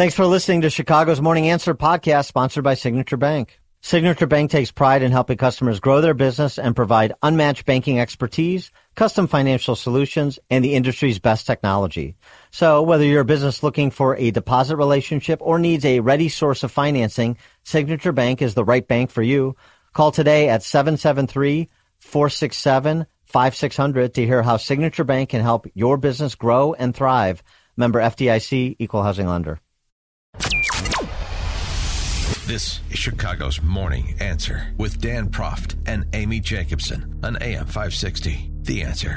Thanks for listening to Chicago's Morning Answer podcast, sponsored by Signature Bank. Signature Bank takes pride in helping customers grow their business and provide unmatched banking expertise, custom financial solutions, and the industry's best technology. So whether you're a business looking for a deposit relationship or needs a ready source of financing, Signature Bank is the right bank for you. Call today at 773-467-5600 to hear how Signature Bank can help your business grow and thrive. Member FDIC, Equal Housing Lender. This is Chicago's Morning Answer with Dan Proft and Amy Jacobson on AM 560. The Answer.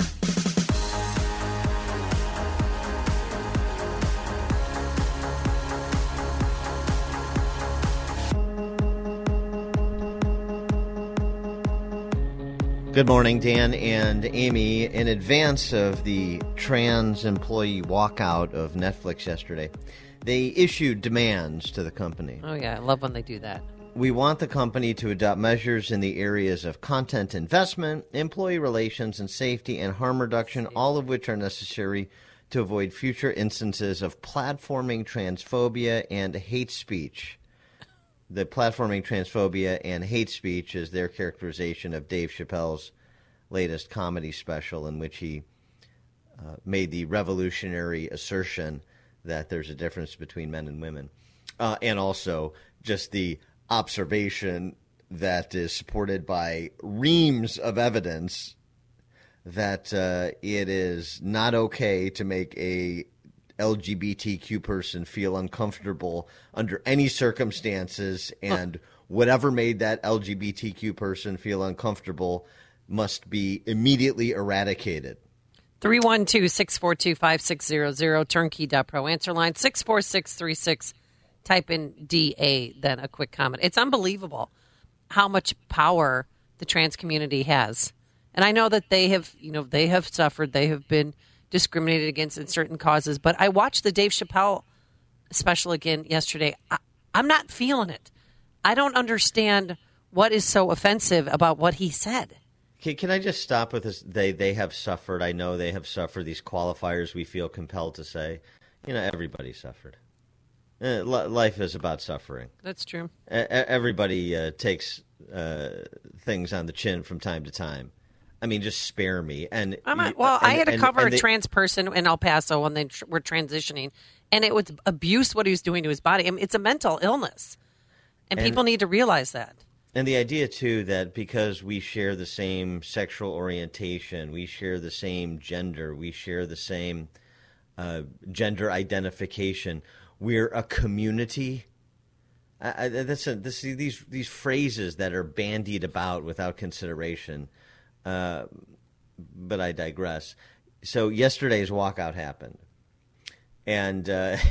Good morning, Dan and Amy. In advance of the trans employee walkout of Netflix yesterday, they issued demands to the company. Oh, yeah. I love when they do that. We want the company to adopt measures in the areas of content investment, employee relations, and safety and harm reduction, all of which are necessary to avoid future instances of platforming transphobia and hate speech. The platforming transphobia and hate speech is their characterization of Dave Chappelle's latest comedy special, in which he made the revolutionary assertion that there's a difference between men and women, and also just the observation that is supported by reams of evidence that it is not okay to make a LGBTQ person feel uncomfortable under any circumstances, and whatever made that LGBTQ person feel uncomfortable must be immediately eradicated. 312-642-5600, turnkey.pro, answer line 64636. Type in DA, then a quick comment. It's unbelievable how much power the trans community has. And I know that they have suffered, they have been discriminated against in certain causes. But I watched the Dave Chappelle special again yesterday. I'm not feeling it. I don't understand what is so offensive about what he said. Can I just stop with this? They have suffered. I know they have suffered. These qualifiers we feel compelled to say. Everybody suffered. Life is about suffering. That's true. Everybody takes things on the chin from time to time. I mean, just spare me. I had to cover a trans person in El Paso when they were transitioning, and it was abuse what he was doing to his body. I mean, it's a mental illness, and people need to realize that. And the idea, too, that because we share the same sexual orientation, we share the same gender, we share the same gender identification, we're a community. These phrases that are bandied about without consideration. But I digress. So yesterday's walkout happened, and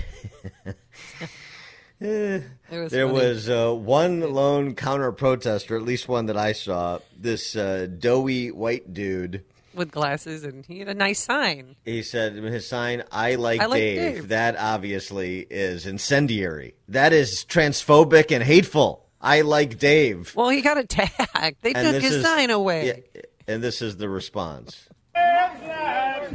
there was one lone counter-protester, at least one that I saw, this doughy white dude. With glasses, and he had a nice sign. He said his sign, I like Dave. That obviously is incendiary. That is transphobic and hateful. I like Dave. Well, he got attacked. They took his sign away. Yeah, and this is the response. Why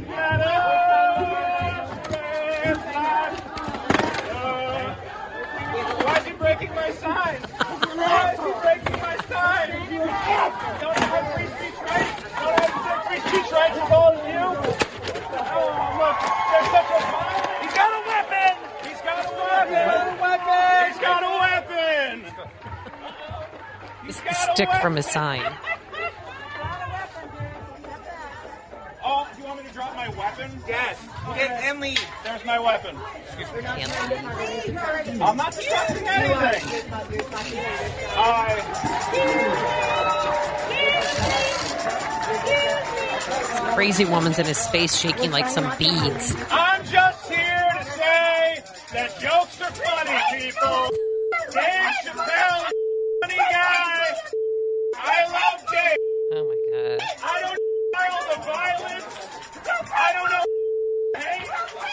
is he breaking my sign? Why is he breaking my sign? Don't I have free speech rights? Don't I have free speech rights as all of you? Oh, look, there's such a violence. He's got a weapon! He's got a weapon! He's got a weapon! He's got a weapon! Stick from his sign. Oh, do you want me to drop my weapon? Yes. And leave. There's my weapon. I'm not discussing anything. Crazy woman's in his face shaking like some beads. I'm just here to say that jokes are funny, people. Dave Chappelle is a funny guy. I love Dave. Oh, my God. I don't know the violence. I don't know hate.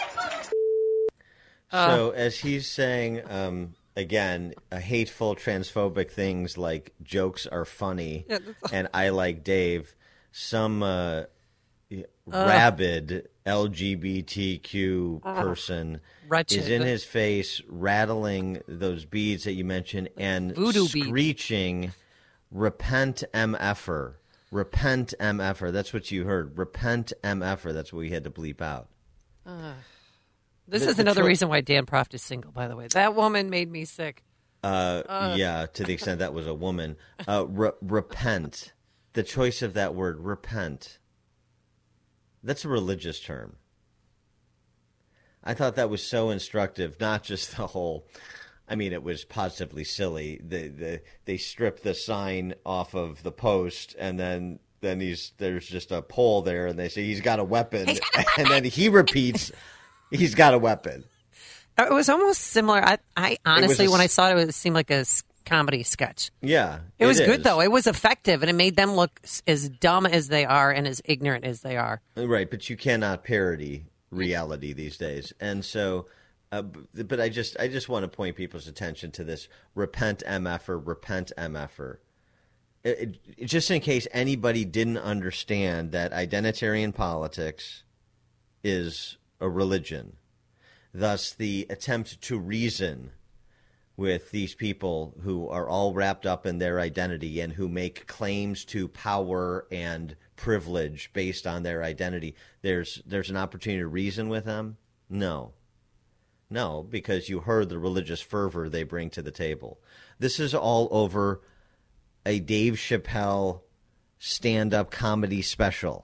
So as he's saying, again, hateful, transphobic things like jokes are funny and I like Dave, some rabid LGBTQ person wretched. is in his face, rattling those beads that you mentioned, and Voodoo beads. screeching, "Repent, MFer. Repent, MFer." That's what you heard. Repent, MFer. That's what we had to bleep out. This The- is the another tro- reason why Dan Proft is single, by the way. That woman made me sick. Yeah, to the extent that was a woman. Repent. The choice of that word, repent. That's a religious term. I thought that was so instructive, not just the whole, I mean, it was positively silly. They stripped the sign off of the post, and then there's just a pole there, and they say, he's got a weapon. And then he repeats, he's got a weapon. It was almost similar. I honestly, a when I s- saw it seemed like a comedy sketch. Yeah. It was is. good, though. It was effective, and it made them look as dumb as they are and as ignorant as they are. Right, but you cannot parody reality these days. And so, but I just want to point people's attention to this repent MFer, repent MFer. Just in case anybody didn't understand that identitarian politics is a religion. Thus, the attempt to reason with these people who are all wrapped up in their identity and who make claims to power and privilege based on their identity. There's an opportunity to reason with them? No, because you heard the religious fervor they bring to the table. This is all over a Dave Chappelle stand-up comedy special.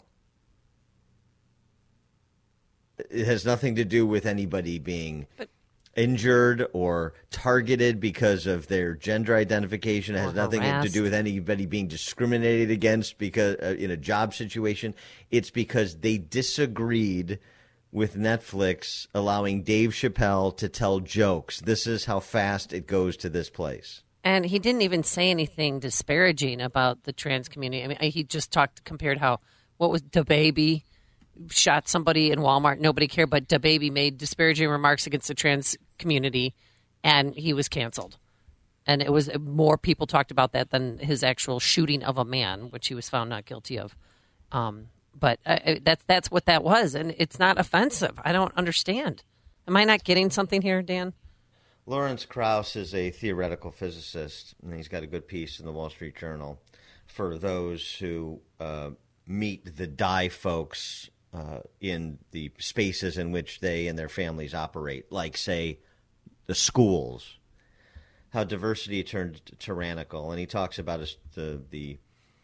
It has nothing to do with anybody being injured or targeted because of their gender identification. It has nothing to do with anybody being discriminated against because in a job situation. It's because they disagreed with Netflix allowing Dave Chappelle to tell jokes. This is how fast it goes to this place. And he didn't even say anything disparaging about the trans community. I mean, he just compared how, what was DaBaby shot somebody in Walmart. Nobody cared, but DaBaby made disparaging remarks against the trans community, and he was canceled. And it was more people talked about that than his actual shooting of a man, which he was found not guilty of. But that's what that was, and it's not offensive. I don't understand. Am I not getting something here, Dan? Lawrence Krauss is a theoretical physicist, and he's got a good piece in the Wall Street Journal for those who meet the die folks in the spaces in which they and their families operate, like, say, the schools, how diversity turned tyrannical. And he talks about the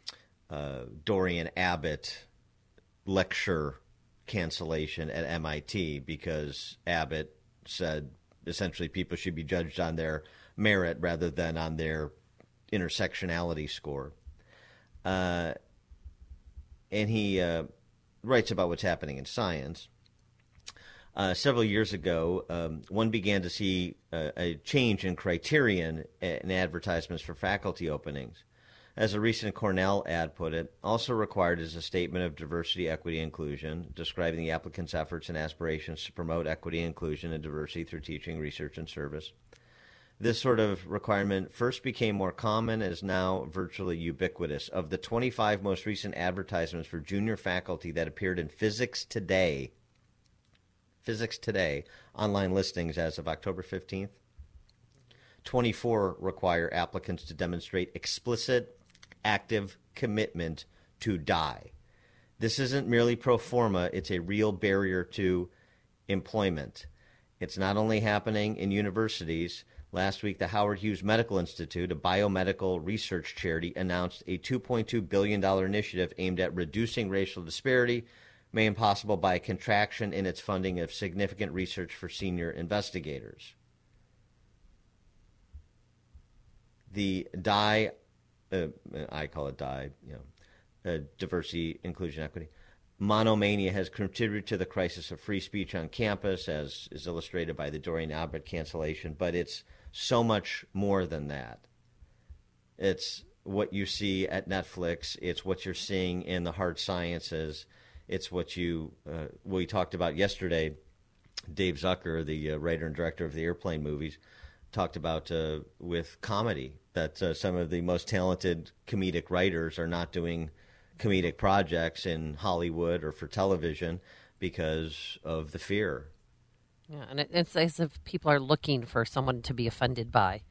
Dorian Abbott lecture cancellation at MIT because Abbott said essentially people should be judged on their merit rather than on their intersectionality score. And he writes about what's happening in science. Several years ago, one began to see a change in criterion in advertisements for faculty openings. As a recent Cornell ad put it, also required is a statement of diversity, equity, and inclusion, describing the applicant's efforts and aspirations to promote equity, inclusion, and diversity through teaching, research, and service. This sort of requirement first became more common and is now virtually ubiquitous. Of the 25 most recent advertisements for junior faculty that appeared in Physics Today online listings as of October 15th, 24 require applicants to demonstrate explicit, active commitment to die. This isn't merely pro forma, it's a real barrier to employment. It's not only happening in universities. Last week, the Howard Hughes Medical Institute, a biomedical research charity, announced a $2.2 billion initiative aimed at reducing racial disparity, made possible by a contraction in its funding of significant research for senior investigators. The DIE, I call it DIE, diversity, inclusion, equity, monomania has contributed to the crisis of free speech on campus, as is illustrated by the Dorian Abbott cancellation, but it's so much more than that. It's what you see at Netflix. It's what you're seeing in the hard sciences. It's what we talked about yesterday. Dave Zucker, the writer and director of the Airplane movies, talked about with comedy that some of the most talented comedic writers are not doing comedic projects in Hollywood or for television. because of the fear. Yeah, and it's as if people are looking for someone to be offended by.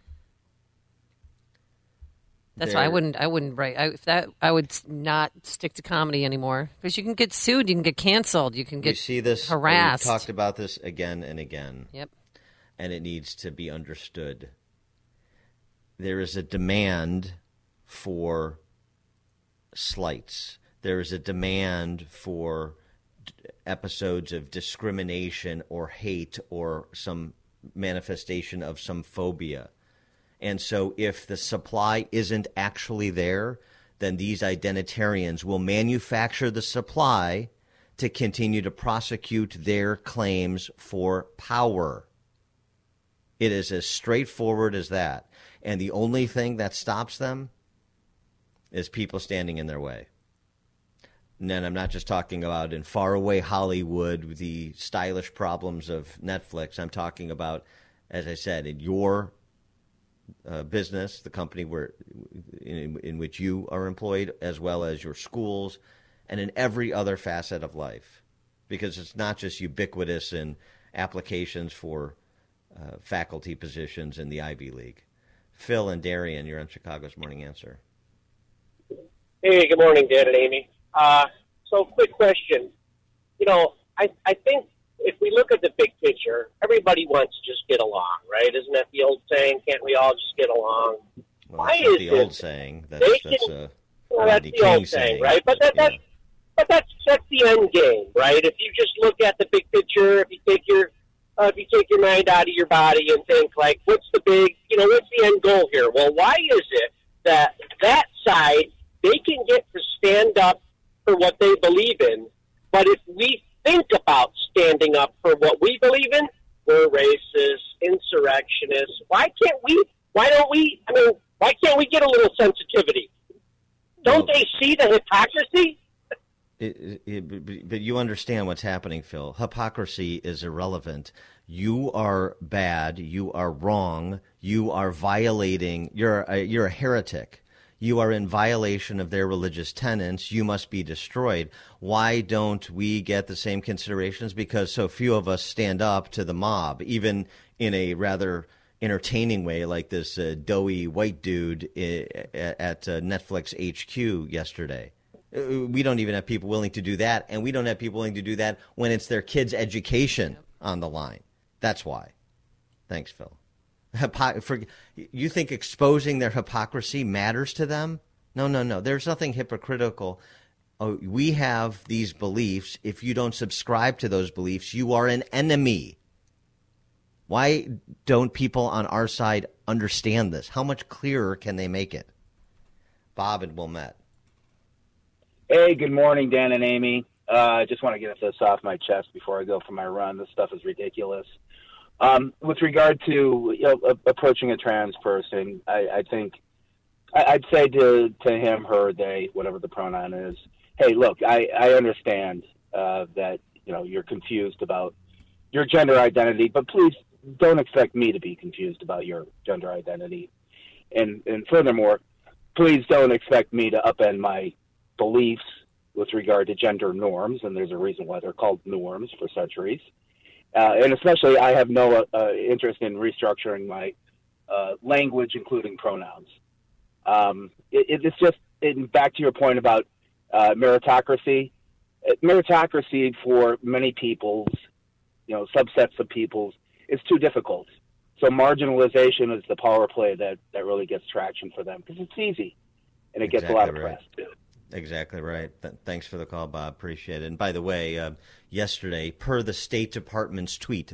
That's why I wouldn't write. I would not stick to comedy anymore because you can get sued, you can get canceled, you can get harassed. We've talked about this again and again. Yep. And it needs to be understood. There is a demand for slights. There is a demand for episodes of discrimination or hate or some manifestation of some phobia. And so if the supply isn't actually there, then these identitarians will manufacture the supply to continue to prosecute their claims for power. It is as straightforward as that. And the only thing that stops them is people standing in their way. And then I'm not just talking about in faraway Hollywood with the stylish problems of Netflix. I'm talking about, as I said, in your business, the company in which you are employed, as well as your schools, and in every other facet of life. Because it's not just ubiquitous in applications for faculty positions in the Ivy League. Phil and Darian, you're on Chicago's Morning Answer. Hey, good morning, Dan and Amy. So, quick question. I think if we look at the big picture, everybody wants to just get along, right? Isn't that the old saying? Can't we all just get along? Well, that's not the old saying. That's a Rodney King saying, right? But that's the end game, right? If you just look at the big picture, if you take your mind out of your body and think like, what's the end goal here? Well, why is it that side they can get to stand up for what they believe in, but if we think about standing up for what we believe in, we're racist, insurrectionists. Why can't we get a little sensitivity? Don't they see the hypocrisy? But you understand what's happening, Phil. Hypocrisy is irrelevant. You are bad. You are wrong. You are violating. You're a heretic. You are in violation of their religious tenets. You must be destroyed. Why don't we get the same considerations? Because so few of us stand up to the mob, even in a rather entertaining way, like this doughy white dude at Netflix HQ yesterday. We don't even have people willing to do that, and we don't have people willing to do that when it's their kids' education on the line. That's why. Thanks, Phil. You think exposing their hypocrisy matters to them? No. There's nothing hypocritical. Oh, we have these beliefs. If you don't subscribe to those beliefs, you are an enemy. Why don't people on our side understand this? How much clearer can they make it? Bob and Wilmette. Hey, good morning, Dan and Amy. I just want to get this off my chest before I go for my run. This stuff is ridiculous. With regard to approaching a trans person, I think I'd say to him, her, they, whatever the pronoun is, hey, look, I understand that you're confused about your gender identity, but please don't expect me to be confused about your gender identity. And furthermore, please don't expect me to upend my beliefs with regard to gender norms, and there's a reason why they're called norms for centuries. And especially, I have no interest in restructuring my language, including pronouns. It's just, back to your point about meritocracy. Meritocracy for many peoples, subsets of peoples, is too difficult. So marginalization is the power play that really gets traction for them because it's easy and it gets a lot of press too. Exactly right. Thanks for the call, Bob. Appreciate it. And by the way, yesterday, per the State Department's tweet,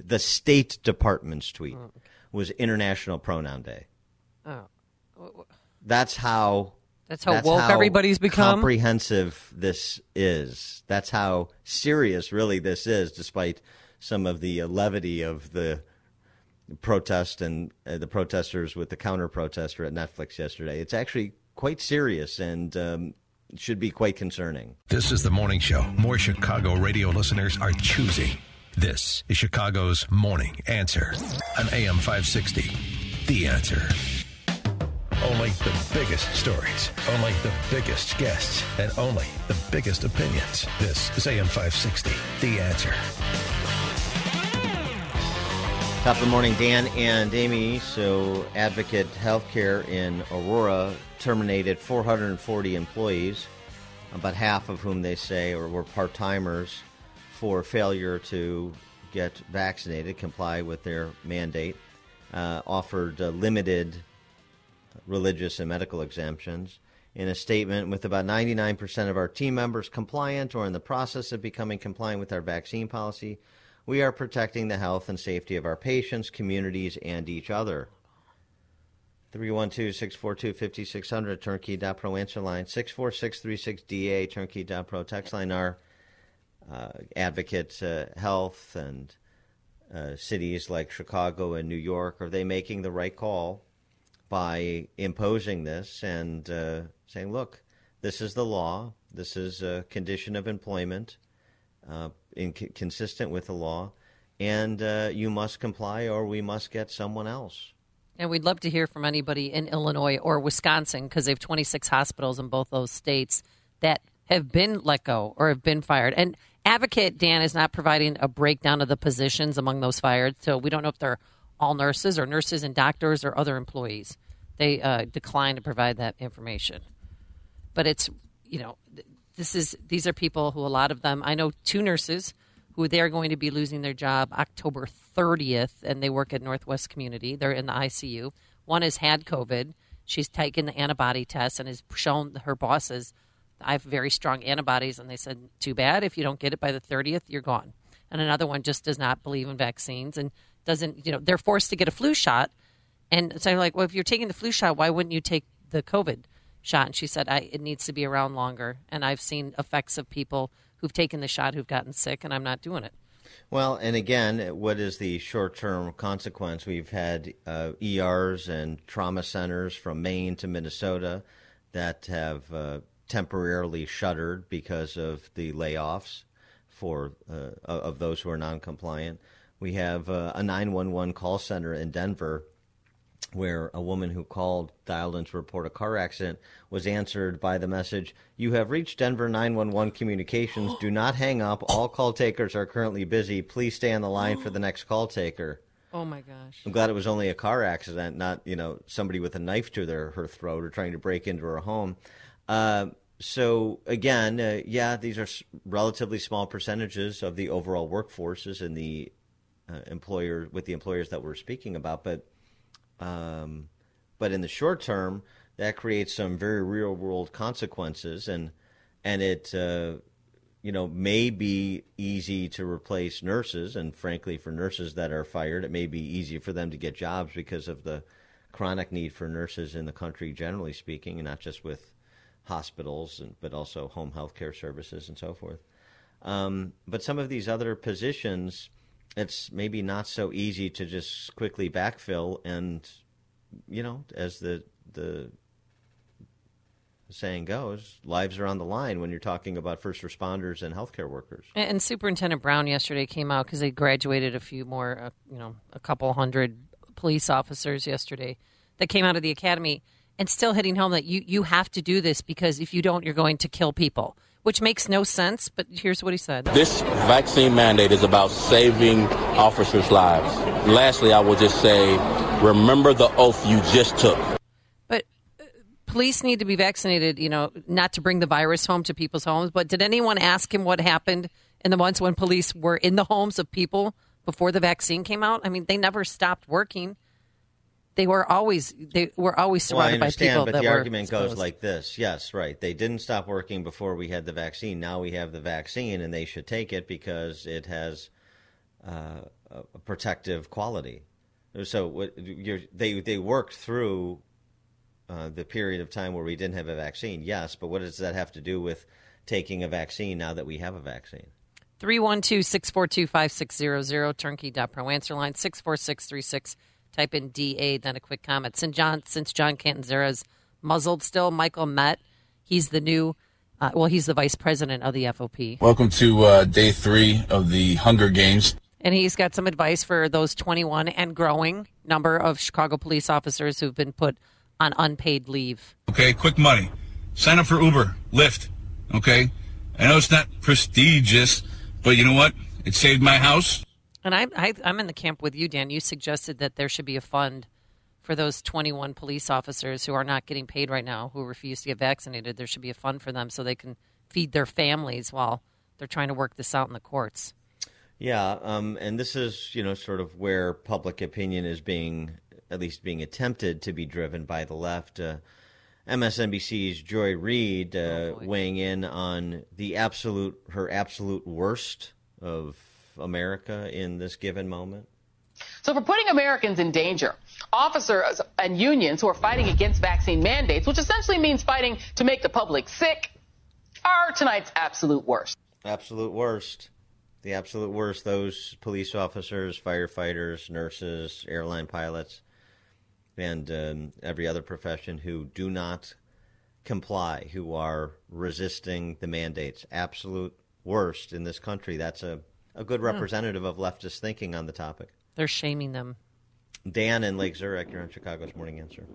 was International Pronoun Day. Oh. That's how woke everybody's become? Comprehensive this is. That's how serious, really, this is, despite some of the levity of the protest and the protesters with the counter-protester at Netflix yesterday. It's actually quite serious and should be quite concerning. This is the morning show more Chicago radio listeners are choosing. This is Chicago's Morning Answer on AM 560. The Answer. Only the biggest stories, only the biggest guests, and only the biggest opinions. This is AM 560, The Answer. Top of the morning, Dan and Amy. So Advocate Healthcare in Aurora terminated 440 employees, about half of whom they say were part-timers, for failure to get vaccinated, comply with their mandate, offered limited religious and medical exemptions. In a statement, with about 99% of our team members compliant or in the process of becoming compliant with our vaccine policy, we are protecting the health and safety of our patients, communities, and each other. 312-642-5600, turnkey.pro answer line, 64636DA, turnkey.pro text line. Our Advocate Health and cities like Chicago and New York, are they making the right call by imposing this and saying, look, this is the law, this is a condition of employment, consistent with the law, and you must comply or we must get someone else. And we'd love to hear from anybody in Illinois or Wisconsin, because they have 26 hospitals in both those states that have been let go or have been fired. And Advocate, Dan, is not providing a breakdown of the positions among those fired, so we don't know if they're all nurses or nurses and doctors or other employees. They decline to provide that information. But it's, these are people who, a lot of them, I know 2 nurses who they're going to be losing their job October 30th, and they work at Northwest Community. They're in the ICU. One has had COVID. She's taken the antibody test and has shown her bosses, I have very strong antibodies, and they said, too bad. If you don't get it by the 30th, you're gone. And another one just does not believe in vaccines and doesn't, they're forced to get a flu shot. And so I'm like, well, if you're taking the flu shot, why wouldn't you take the COVID shot? And she said, it needs to be around longer. And I've seen effects of people who've taken the shot who've gotten sick, and I'm not doing it. Well, and again, what is the short-term consequence? We've had ERs and trauma centers from Maine to Minnesota that have temporarily shuttered because of the layoffs of those who are non-compliant. We have a 911 call center in Denver where a woman who dialed in to report a car accident, was answered by the message, "You have reached Denver 911 communications. Do not hang up. All call takers are currently busy. Please stay on the line for the next call taker." Oh, my gosh. I'm glad it was only a car accident, not, somebody with a knife to her throat or trying to break into her home. So, again, these are relatively small percentages of the overall workforces and the employers that we're speaking about. But in the short term, that creates some very real-world consequences, and it may be easy to replace nurses, and frankly, for nurses that are fired, it may be easy for them to get jobs because of the chronic need for nurses in the country, generally speaking, and not just with hospitals, but also home health care services and so forth. But some of these other positions, it's maybe not so easy to just quickly backfill, and as the saying goes, lives are on the line when you're talking about first responders and healthcare workers. And Superintendent Brown yesterday came out because they graduated a few more, a couple hundred police officers yesterday that came out of the academy, and still hitting home that you have to do this, because if you don't, you're going to kill people, which makes no sense. But here's what he said. This vaccine mandate is about saving officers' lives. Lastly, I will just say, remember the oath you just took. But police need to be vaccinated, not to bring the virus home to people's homes. But did anyone ask him what happened in the months when police were in the homes of people before the vaccine came out? I mean, they never stopped working. They were always surrounded by people that were I understand, but the argument exposed. goes like this. Yes, right. They didn't stop working before we had the vaccine. Now we have the vaccine, and they should take it because it has a protective quality. So they worked through the period of time where we didn't have a vaccine, yes, but what does that have to do with taking a vaccine now that we have a vaccine? 312-642-5600, turnkey.pro answer line, 64636. Type in DA, then a quick comment. Since John Catanzara's muzzled still, Michael Met, he's the new, he's the vice president of the FOP. Welcome to day 3 of the Hunger Games. And he's got some advice for those 21 and growing number of Chicago police officers who've been put on unpaid leave. Okay, quick money. Sign up for Uber, Lyft, okay? I know it's not prestigious, but you know what? It saved my house. And I'm in the camp with you, Dan. You suggested that there should be a fund for those 21 police officers who are not getting paid right now, who refuse to get vaccinated. There should be a fund for them so they can feed their families while they're trying to work this out in the courts. Yeah, and this is, sort of where public opinion is being attempted to be driven by the left. MSNBC's Joy Reid weighing in on her absolute worst of America in this given moment. So for putting Americans in danger, officers and unions who are fighting against vaccine mandates, which essentially means fighting to make the public sick, are tonight's absolute worst. Absolute worst. The absolute worst. Those police officers, firefighters, nurses, airline pilots, and every other profession who do not comply, who are resisting the mandates. Absolute worst in this country. That's a good representative of leftist thinking on the topic. They're shaming them. Dan in Lake Zurich, you're on Chicago's Morning Answer.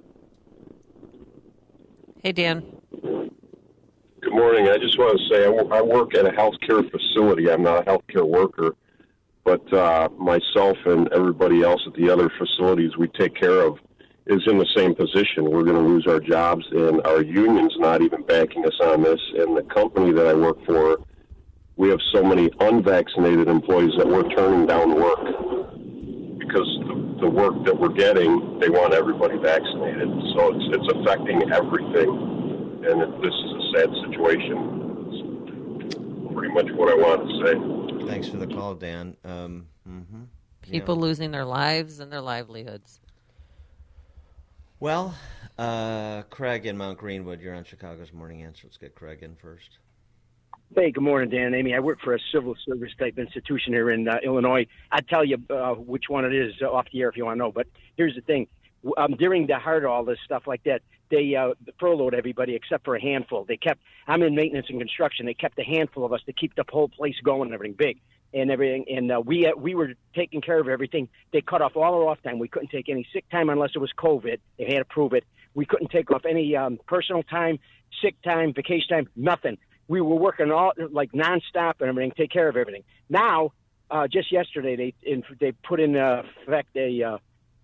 Hey, Dan. Good morning. I just want to say I work at a healthcare facility. I'm not a healthcare worker, but myself and everybody else at the other facilities we take care of is in the same position. We're going to lose our jobs, and our union's not even backing us on this. And the company that I work for, we have so many unvaccinated employees that we're turning down work because the work that we're getting, they want everybody vaccinated. So it's affecting everything, and this is a sad situation. It's pretty much what I want to say. Thanks for the call, Dan. People losing their lives and their livelihoods. Well, Craig in Mount Greenwood, you're on Chicago's Morning Answer. Let's get Craig in first. Hey, good morning, Dan and Amy. I work for a civil service type institution here in Illinois. I'd tell you which one it is off the air if you want to know. But here's the thing. During the heart of all this stuff like that, they furloughed everybody except for a handful. I'm in maintenance and construction. They kept a handful of us to keep the whole place going and everything big and everything. And we were taking care of everything. They cut off all our off time. We couldn't take any sick time unless it was COVID. They had to prove it. We couldn't take off any personal time, sick time, vacation time, nothing. We were working all like nonstop and everything, take care of everything. Now, just yesterday, they put in effect a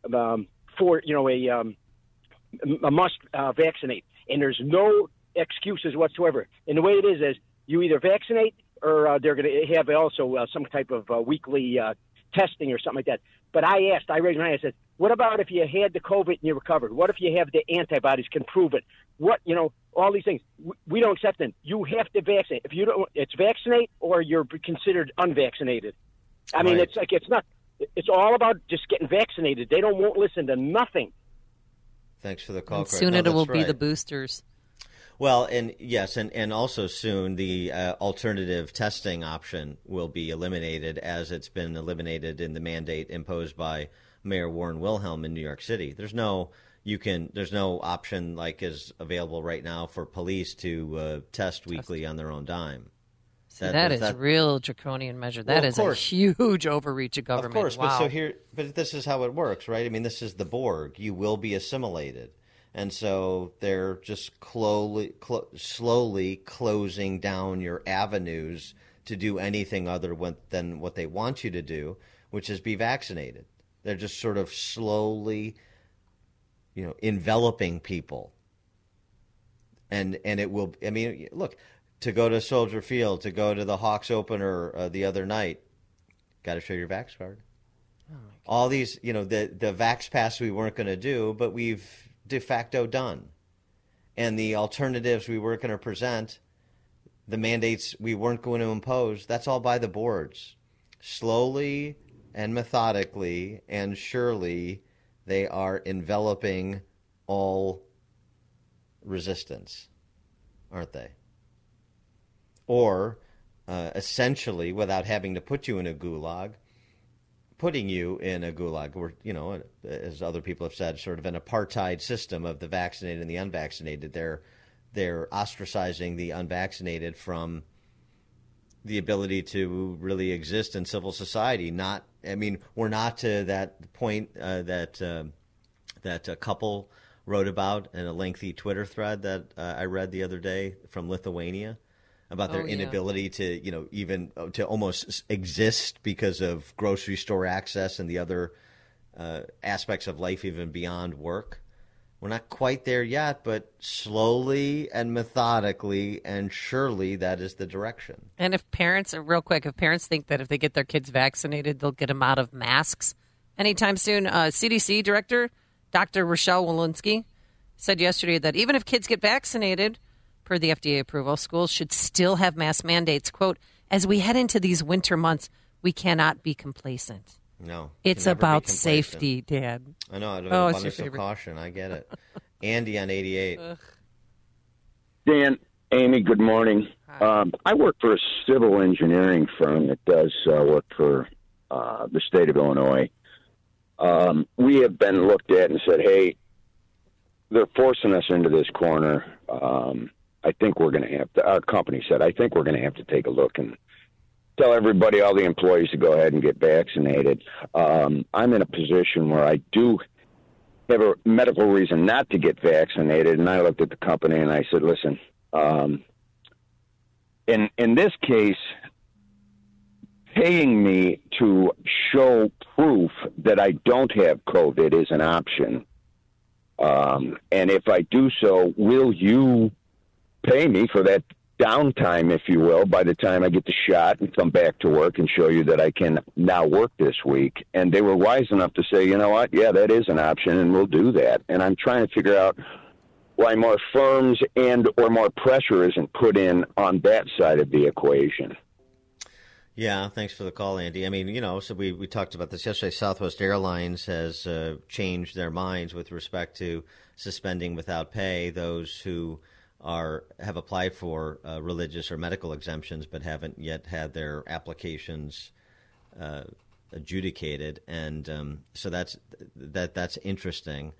must vaccinate, and there's no excuses whatsoever. And the way it is you either vaccinate or they're going to have also some type of weekly testing or something like that. But I raised my hand, I said, what about if you had the COVID and you recovered? What if you have the antibodies, can prove it? All these things. We don't accept them. You have to vaccinate. If you don't, it's vaccinate or you're considered unvaccinated. I mean, it's like, it's all about just getting vaccinated. They won't listen to nothing. Thanks for the call, And Craig. soon it will be the boosters. Well, and yes, and also soon the alternative testing option will be eliminated, as it's been eliminated in the mandate imposed by Mayor Warren Wilhelm in New York City. There's no option like is available right now for police to test weekly on their own dime. That is real draconian measure. That is a huge overreach of government. Of course, wow. but this is how it works, right? I mean, this is the Borg. You will be assimilated. And so they're just slowly closing down your avenues to do anything other than what they want you to do, which is be vaccinated. They're just sort of slowly, enveloping people. And it will, I mean, look, to go to Soldier Field, to go to the Hawks opener the other night, got to show your Vax card. Oh, all these, the Vax Pass we weren't going to do, but we've de facto done. And the alternatives we weren't going to present, the mandates we weren't going to impose, that's all by the boards. Slowly and methodically and surely they are enveloping all resistance, aren't they? Or essentially, without having to put you in a gulag, putting you in a gulag, or, as other people have said, sort of an apartheid system of the vaccinated and the unvaccinated. They're ostracizing the unvaccinated from the ability to really exist in civil society. We're not to that point that a couple wrote about in a lengthy Twitter thread that I read the other day from Lithuania about their inability to, even to almost exist because of grocery store access and the other aspects of life even beyond work. We're not quite there yet, but slowly and methodically and surely that is the direction. And if parents think that if they get their kids vaccinated, they'll get them out of masks anytime soon, CDC Director Dr. Rochelle Walensky said yesterday that even if kids get vaccinated, per the FDA approval, schools should still have mask mandates. Quote, as we head into these winter months, we cannot be complacent. No. It's about safety, Dan. I know. Abundance of caution. I get it. Andy on 88. Dan, Amy, good morning. I work for a civil engineering firm that does work for the state of Illinois. We have been looked at and said, hey, they're forcing us into this corner. I think we're going to have to, our company said, I think we're going to have to take a look and tell everybody, all the employees, to go ahead and get vaccinated. I'm in a position where I do have a medical reason not to get vaccinated, and I looked at the company and I said, listen, in this case, paying me to show proof that I don't have COVID is an option. And if I do so, will you pay me for that downtime, if you will, by the time I get the shot and come back to work and show you that I can now work this week? And they were wise enough to say, you know what, yeah, that is an option, and we'll do that. And I'm trying to figure out why more firms and or more pressure isn't put in on that side of the equation. Yeah, thanks for the call, Andy. I mean, so we talked about this yesterday. Southwest Airlines has changed their minds with respect to suspending without pay those who have applied for religious or medical exemptions but haven't yet had their applications adjudicated, and so that's interesting.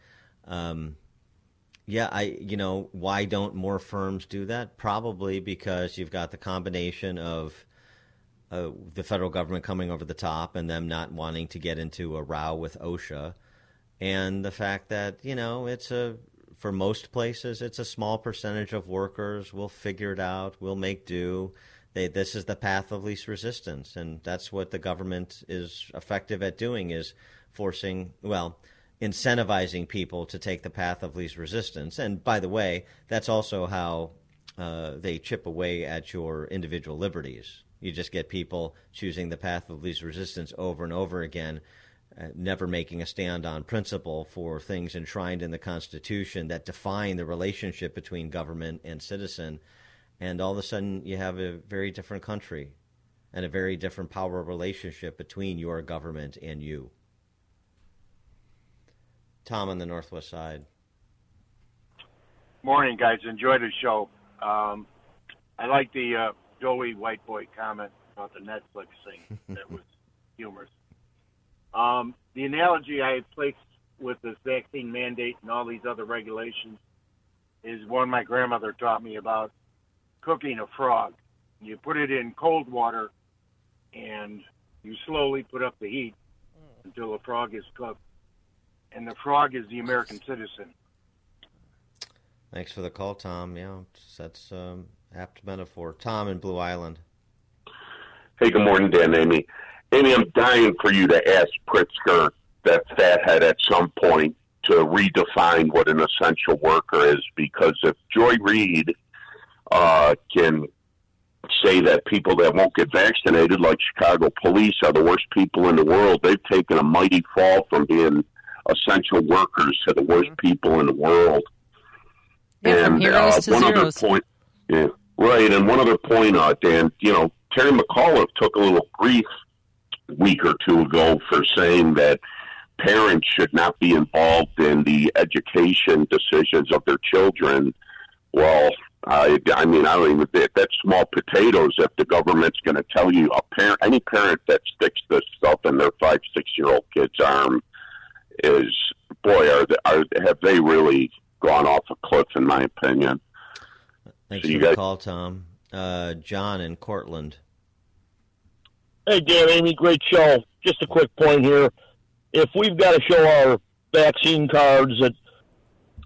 Why don't more firms do that? Probably because you've got the combination of the federal government coming over the top and them not wanting to get into a row with OSHA, and the fact that for most places, it's a small percentage of workers. We'll figure it out. We'll make do. This is the path of least resistance, and that's what the government is effective at doing, is incentivizing people to take the path of least resistance. And by the way, that's also how they chip away at your individual liberties. You just get people choosing the path of least resistance over and over again, never making a stand on principle for things enshrined in the Constitution that define the relationship between government and citizen. And all of a sudden, you have a very different country and a very different power relationship between your government and you. Tom on the Northwest side. Morning, guys. Enjoy the show. I like the Joey White Boy comment about the Netflix thing. That was humorous. The analogy I placed with this vaccine mandate and all these other regulations is one my grandmother taught me about cooking a frog. You put it in cold water and you slowly put up the heat until the frog is cooked. And the frog is the American citizen. Thanks for the call, Tom. Yeah, that's apt metaphor. Tom in Blue Island. Hey, good morning, Dan, Amy. Amy, I'm dying for you to ask Pritzker, that fathead, at some point to redefine what an essential worker is, because if Joy Reid can say that people that won't get vaccinated, like Chicago police, are the worst people in the world, they've taken a mighty fall from being essential workers to the worst people in the world. Yeah, from heroes to zeros. Point, yeah, right, and one other point, Dan, Terry McAuliffe took a little grief a week or two ago for saying that parents should not be involved in the education decisions of their children. Well, I don't even, that's small potatoes if the government's going to tell you, any parent that sticks this stuff in their 5-6 year old kid's arm is, boy, have they really gone off a cliff, in my opinion. Thanks for the call, Tom. John in Cortland. Hey, Dan, Amy, great show. Just a quick point here. If we've got to show our vaccine cards that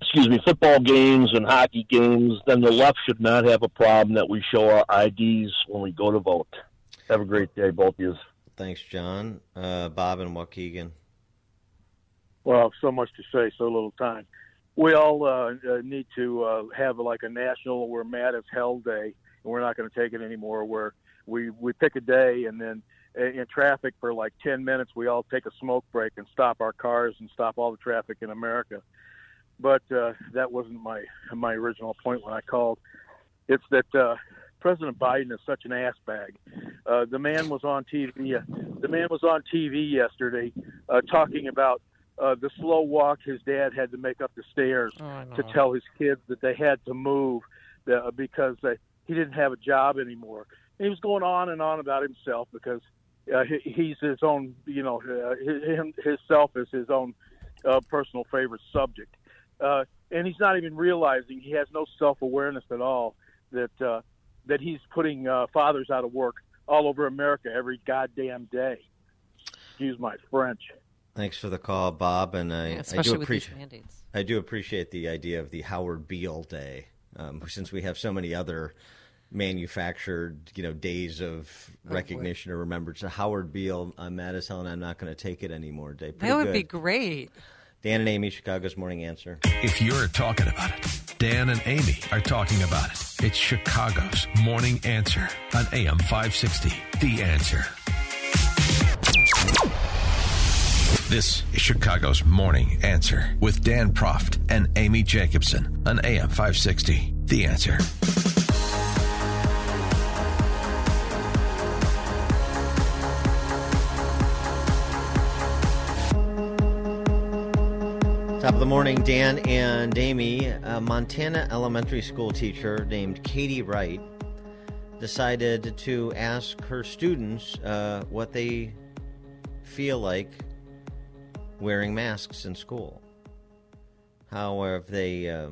football games and hockey games, then the left should not have a problem that we show our IDs when we go to vote. Have a great day, both of you. Thanks, John. Bob and Waukegan. Well, so much to say, so little time. We all need to have like a national We're Mad as Hell day, and we're not going to take it anymore, where we pick a day and then in traffic for like 10 minutes, we all take a smoke break and stop our cars and stop all the traffic in America. But that wasn't my original point when I called. It's that President Biden is such an ass bag. The man was on TV. The man was on TV yesterday talking about the slow walk his dad had to make up the stairs to tell his kids that they had to move because he didn't have a job anymore. And he was going on and on about himself because he's his own, himself is his own personal favorite subject. And he's not even realizing, he has no self-awareness at all that he's putting fathers out of work all over America every goddamn day. Excuse my French. Thanks for the call, Bob. And I do appreciate mandates. I do appreciate the idea of the Howard Beale Day, since we have so many other manufactured, days of recognition or remembrance. So Howard Beale, I'm mad as hell and I'm not going to take it anymore day. That would be great. Dan and Amy, Chicago's Morning Answer. If you're talking about it, Dan and Amy are talking about it. It's Chicago's Morning Answer on AM 560. The Answer. This is Chicago's Morning Answer with Dan Proft and Amy Jacobson on AM 560. The Answer. Top of the morning, Dan and Amy. A Montana elementary school teacher named Katie Wright decided to ask her students what they feel like wearing masks in school. How have they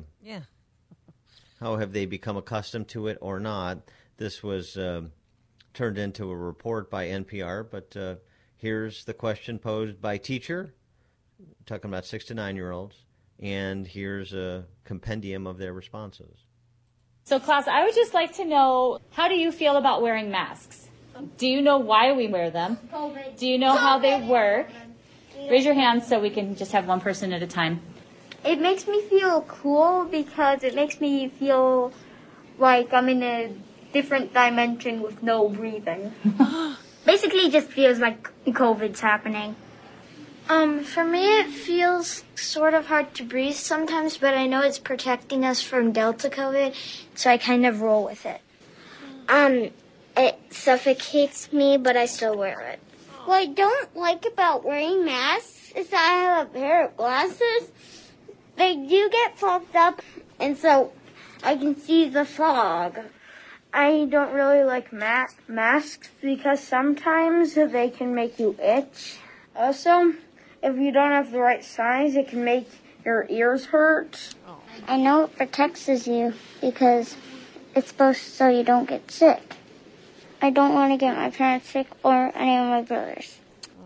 become accustomed to it or not? This was turned into a report by NPR, but here's the question posed by teacher, talking about 6 to 9-year-olds, and here's a compendium of their responses. So class, I would just like to know, how do you feel about wearing masks? Do you know why we wear them? COVID. Do you know how they work? Raise your hand so we can just have one person at a time. It makes me feel cool because it makes me feel like I'm in a different dimension with no breathing. Basically, it just feels like COVID's happening. For me, it feels sort of hard to breathe sometimes, but I know it's protecting us from Delta COVID, so I kind of roll with it. It suffocates me, but I still wear it. What I don't like about wearing masks is that I have a pair of glasses. They do get fogged up, and so I can see the fog. I don't really like masks because sometimes they can make you itch. Also, if you don't have the right size, it can make your ears hurt. I know it protects you because it's supposed so you don't get sick. I don't want to get my parents sick or any of my brothers.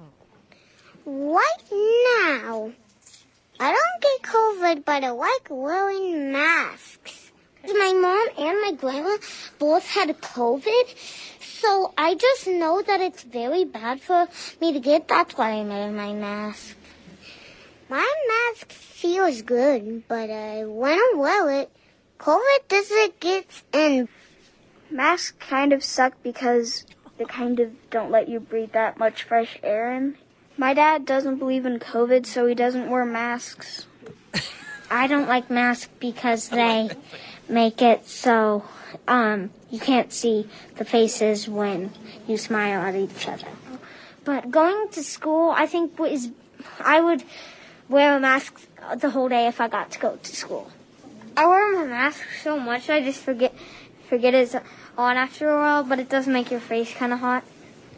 Right now, I don't get COVID, but I like wearing masks. My mom and my grandma both had COVID, so I just know that it's very bad for me to get. That's why I made my mask. My mask feels good, but when I wear it, COVID doesn't get in. Masks kind of suck because they kind of don't let you breathe that much fresh air in. My dad doesn't believe in COVID, so he doesn't wear masks. I don't like masks because they make it so you can't see the faces when you smile at each other. But going to school, I think I would wear a mask the whole day if I got to go to school. I wear my mask so much I just forget it's on after a while, but it does make your face kind of hot.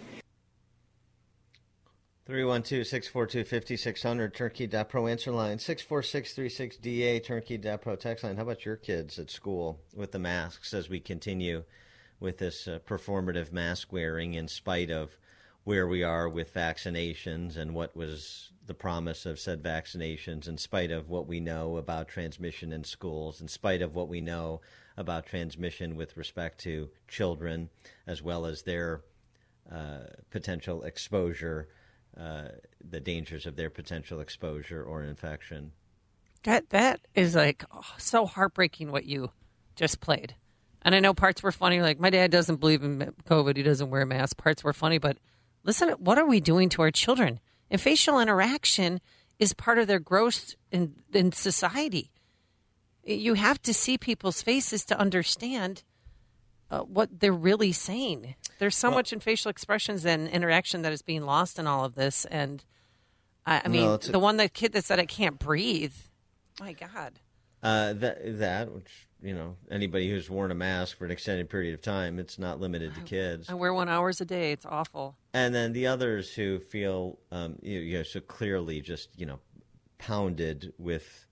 312-642-5600, turnkey.pro answer line, 64636DA, turnkey.pro text line. How about your kids at school with the masks as we continue with this performative mask wearing in spite of where we are with vaccinations and what was the promise of said vaccinations, in spite of what we know about transmission in schools, in spite of what we know about transmission with respect to children, as well as their potential exposure, the dangers of their potential exposure or infection. That is like so heartbreaking what you just played. And I know parts were funny, like my dad doesn't believe in COVID, he doesn't wear a mask. Parts were funny, but listen, what are we doing to our children? And facial interaction is part of their growth in society. You have to see people's faces to understand what they're really saying. There's so much in facial expressions and interaction that is being lost in all of this. And I mean, the kid that said, I can't breathe. My God. That, which, anybody who's worn a mask for an extended period of time, it's not limited to kids. I wear 1 hour a day. It's awful. And then the others who feel, so clearly just, pounded with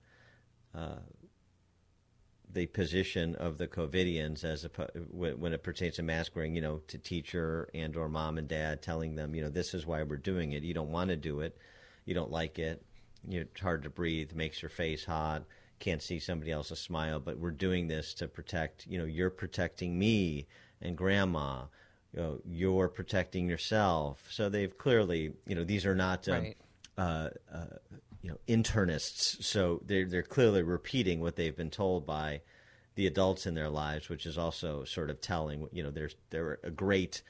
the position of the COVIDians when it pertains to mask wearing, to teacher and or mom and dad telling them, this is why we're doing it. You don't want to do it. You don't like it. It's hard to breathe, makes your face hot, can't see somebody else's smile, but we're doing this to protect, you're protecting me and grandma, you're protecting yourself. So they've clearly, these are not, internists. So they're clearly repeating what they've been told by the adults in their lives, which is also sort of telling, they're a great,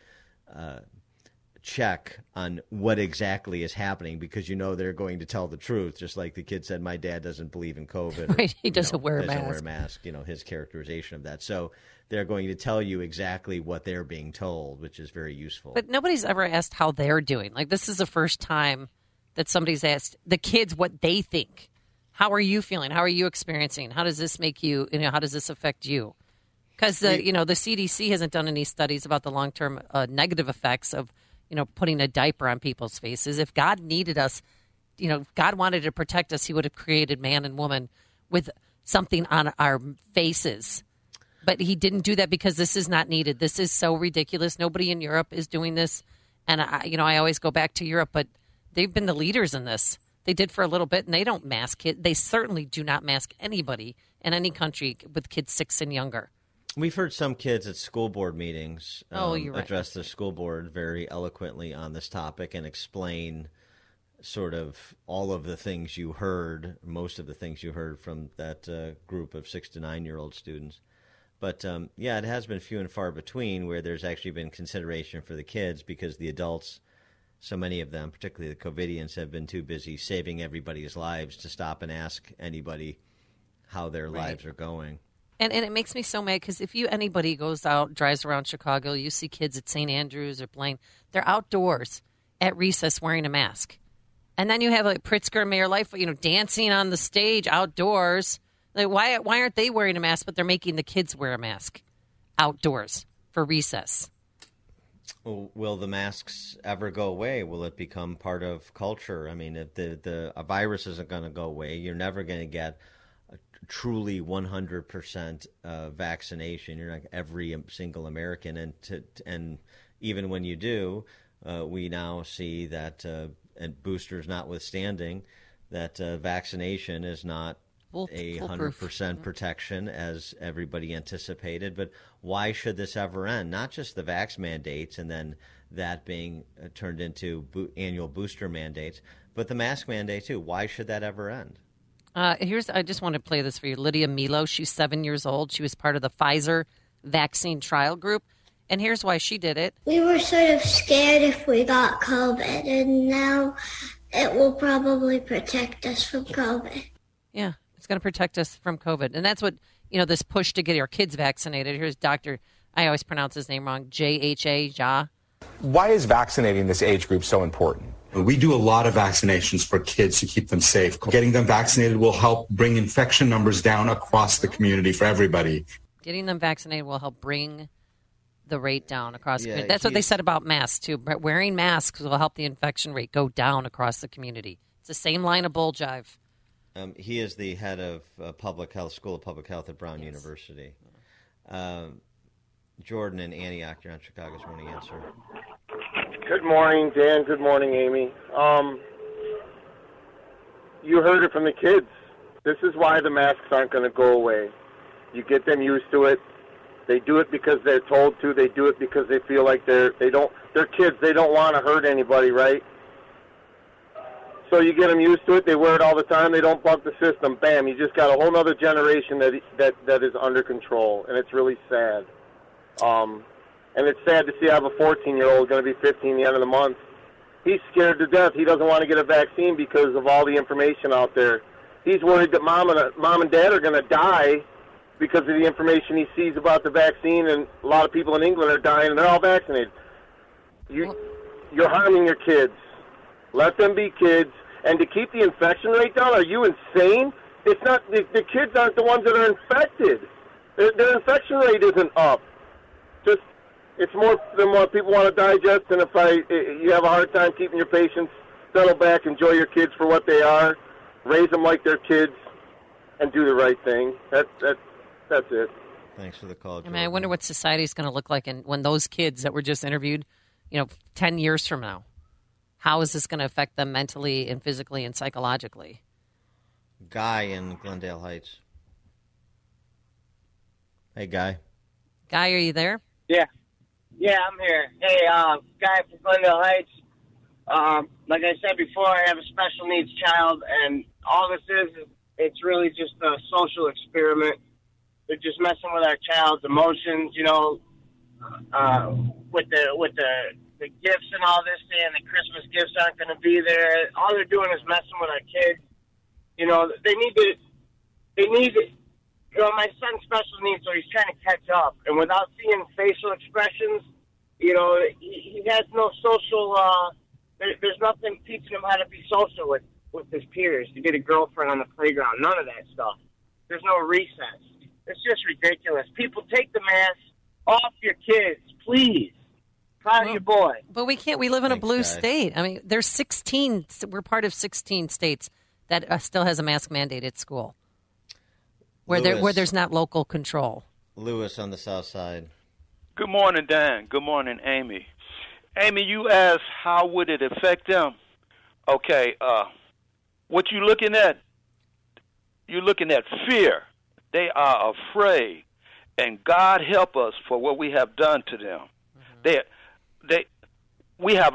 check on what exactly is happening, because they're going to tell the truth, just like the kid said, my dad doesn't believe in COVID. Right, he doesn't wear a mask, his characterization of that. So they're going to tell you exactly what they're being told, which is very useful. But nobody's ever asked how they're doing. Like, this is the first time that somebody's asked the kids what they think. How are you feeling? How are you experiencing? How does this make you, how does this affect you? Because the CDC hasn't done any studies about the long-term negative effects of putting a diaper on people's faces. If God needed us, God wanted to protect us, he would have created man and woman with something on our faces. But he didn't do that because this is not needed. This is so ridiculous. Nobody in Europe is doing this. And, I always go back to Europe, but they've been the leaders in this. They did for a little bit, and they don't mask it. They certainly do not mask anybody in any country with kids 6 and younger. We've heard some kids at school board meetings right. address their school board very eloquently on this topic and explain sort of all of the things you heard, most of the things you heard from that group of 6 to 9-year-old students. But, it has been few and far between where there's actually been consideration for the kids, because the adults, so many of them, particularly the COVIDians, have been too busy saving everybody's lives to stop and ask anybody how their lives are going. And it makes me so mad, because if anybody goes out, drives around Chicago, you see kids at St. Andrews or Blaine, they're outdoors at recess wearing a mask. And then you have like Pritzker and Mayor Lightfoot, dancing on the stage outdoors. Like, why aren't they wearing a mask, but they're making the kids wear a mask outdoors for recess? Well, will the masks ever go away? Will it become part of culture? I mean, if the virus isn't going to go away, you're never going to get truly 100% vaccination. You're not every single American, and even when you do, we now see that, and boosters notwithstanding, that vaccination is not a 100% protection as everybody anticipated. But why should this ever end? Not just the vax mandates and then that being turned into annual booster mandates, but the mask mandate too. Why should that ever end? I just want to play this for you. Lydia Milo, she's 7 years old. She was part of the Pfizer vaccine trial group. And here's why she did it. We were sort of scared if we got COVID, and now it will probably protect us from COVID. Yeah, it's going to protect us from COVID. And that's what, this push to get our kids vaccinated. Here's Dr. I always pronounce his name wrong, J.H.A. Jha. Why is vaccinating this age group so important? We do a lot of vaccinations for kids to keep them safe. Getting them vaccinated will help bring infection numbers down across the community for everybody. Getting them vaccinated will help bring the rate down across the community. That's what they said about masks, too. Wearing masks will help the infection rate go down across the community. It's the same line of bull jive. He is the head of public health, School of Public Health at Brown University. Jordan and Antioch, you're on Chicago's Morning Answer. Good morning, Dan. Good morning, Amy. You heard it from the kids. This is why the masks aren't going to go away. You get them used to it. They do it because they're told to. They do it because they feel like they're kids. They don't want to hurt anybody, right? So you get them used to it. They wear it all the time. They don't bug the system. Bam! You just got a whole other generation that is under control, and it's really sad. And it's sad to see I have a 14-year-old going to be 15 at the end of the month. He's scared to death. He doesn't want to get a vaccine because of all the information out there. He's worried that mom and dad are going to die because of the information he sees about the vaccine, and a lot of people in England are dying, and they're all vaccinated. You're harming your kids. Let them be kids. And to keep the infection rate down, are you insane? It's not. The kids aren't the ones that are infected. Their infection rate isn't up. Just it's more than what people want to digest. And if you have a hard time keeping your patients, settle back, enjoy your kids for what they are, raise them like they're kids, and do the right thing. That's it. Thanks for the call. I mean, I wonder what society's going to look like when those kids that were just interviewed, 10 years from now. How is this going to affect them mentally and physically and psychologically? Guy in Glendale Heights. Hey, Guy. Guy, are you there? Yeah, I'm here. Hey, Guy from Glendale Heights. Like I said before, I have a special needs child, and all this is it's really just a social experiment. They're just messing with our child's emotions, with the gifts and all this, saying the Christmas gifts aren't going to be there. All they're doing is messing with our kids. They need to, my son's special needs, so he's trying to catch up. And without seeing facial expressions, he has no social, there's nothing teaching him how to be social with his peers, to get a girlfriend on the playground, none of that stuff. There's no recess. It's just ridiculous. People, take the mask off your kids, please. Proud of your boy. But we can't. We live in a blue state. I mean, there's 16. We're part of 16 states that still has a mask mandate at school, where there's not local control. Lewis on the south side. Good morning, Dan. Good morning, Amy. Amy, you asked how would it affect them? Okay, what you looking at? You're looking at fear. They are afraid, and God help us for what we have done to them. We are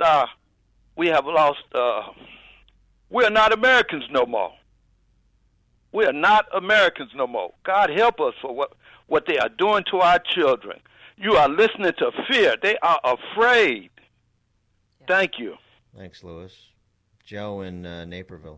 not Americans no more. We are not Americans no more. God help us for what they are doing to our children. You are listening to fear. They are afraid. Yeah. Thank you. Thanks, Lewis. Joe in Naperville.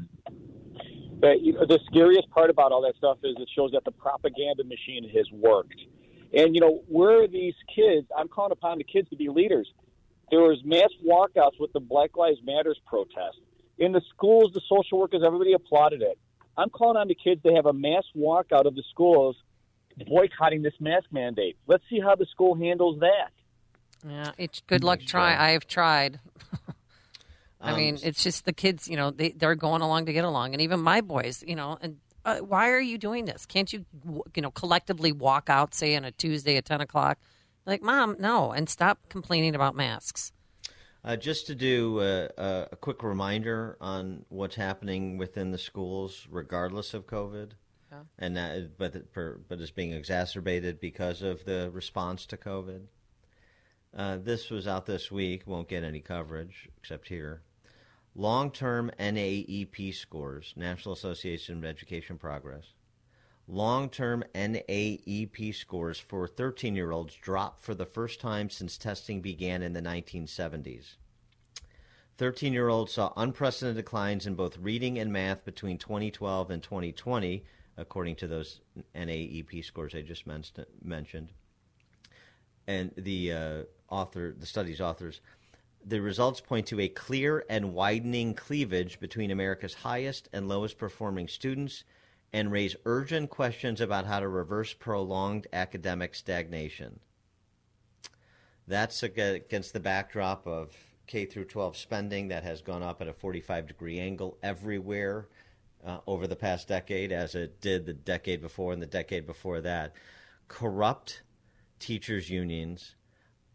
The scariest part about all that stuff is it shows that the propaganda machine has worked. And, where are these kids? I'm calling upon the kids to be leaders. There was mass walkouts with the Black Lives Matters protest. In the schools, the social workers, everybody applauded it. I'm calling on the kids to have a mass walkout of the schools boycotting this mask mandate. Let's see how the school handles that. Yeah, it's good luck try. I have tried. I mean, it's just the kids, they're going along to get along. And even my boys, and why are you doing this? Can't you, collectively walk out, say, on a Tuesday at 10 o'clock? Like, Mom, no, and stop complaining about masks. Just to do a quick reminder on what's happening within the schools, regardless of COVID, but it's being exacerbated because of the response to COVID. This was out this week, won't get any coverage except here. Long-term NAEP scores, National Association of Education Progress. Long-term NAEP scores for 13-year-olds dropped for the first time since testing began in the 1970s. 13-year-olds saw unprecedented declines in both reading and math between 2012 and 2020, according to those NAEP scores I just mentioned. And the study's authors, the results point to a clear and widening cleavage between America's highest and lowest performing students and raise urgent questions about how to reverse prolonged academic stagnation. That's against the backdrop of K through 12 spending that has gone up at a 45-degree angle everywhere over the past decade, as it did the decade before and the decade before that. Corrupt teachers' unions,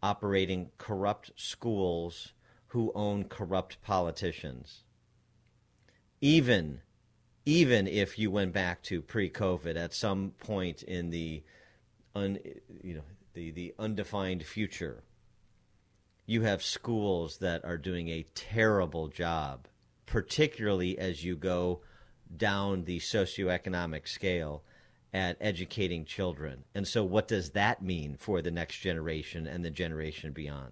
operating corrupt schools who own corrupt politicians. Even if you went back to pre-COVID at some point in the undefined future, you have schools that are doing a terrible job, particularly as you go down the socioeconomic scale at educating children. And so what does that mean for the next generation and the generation beyond?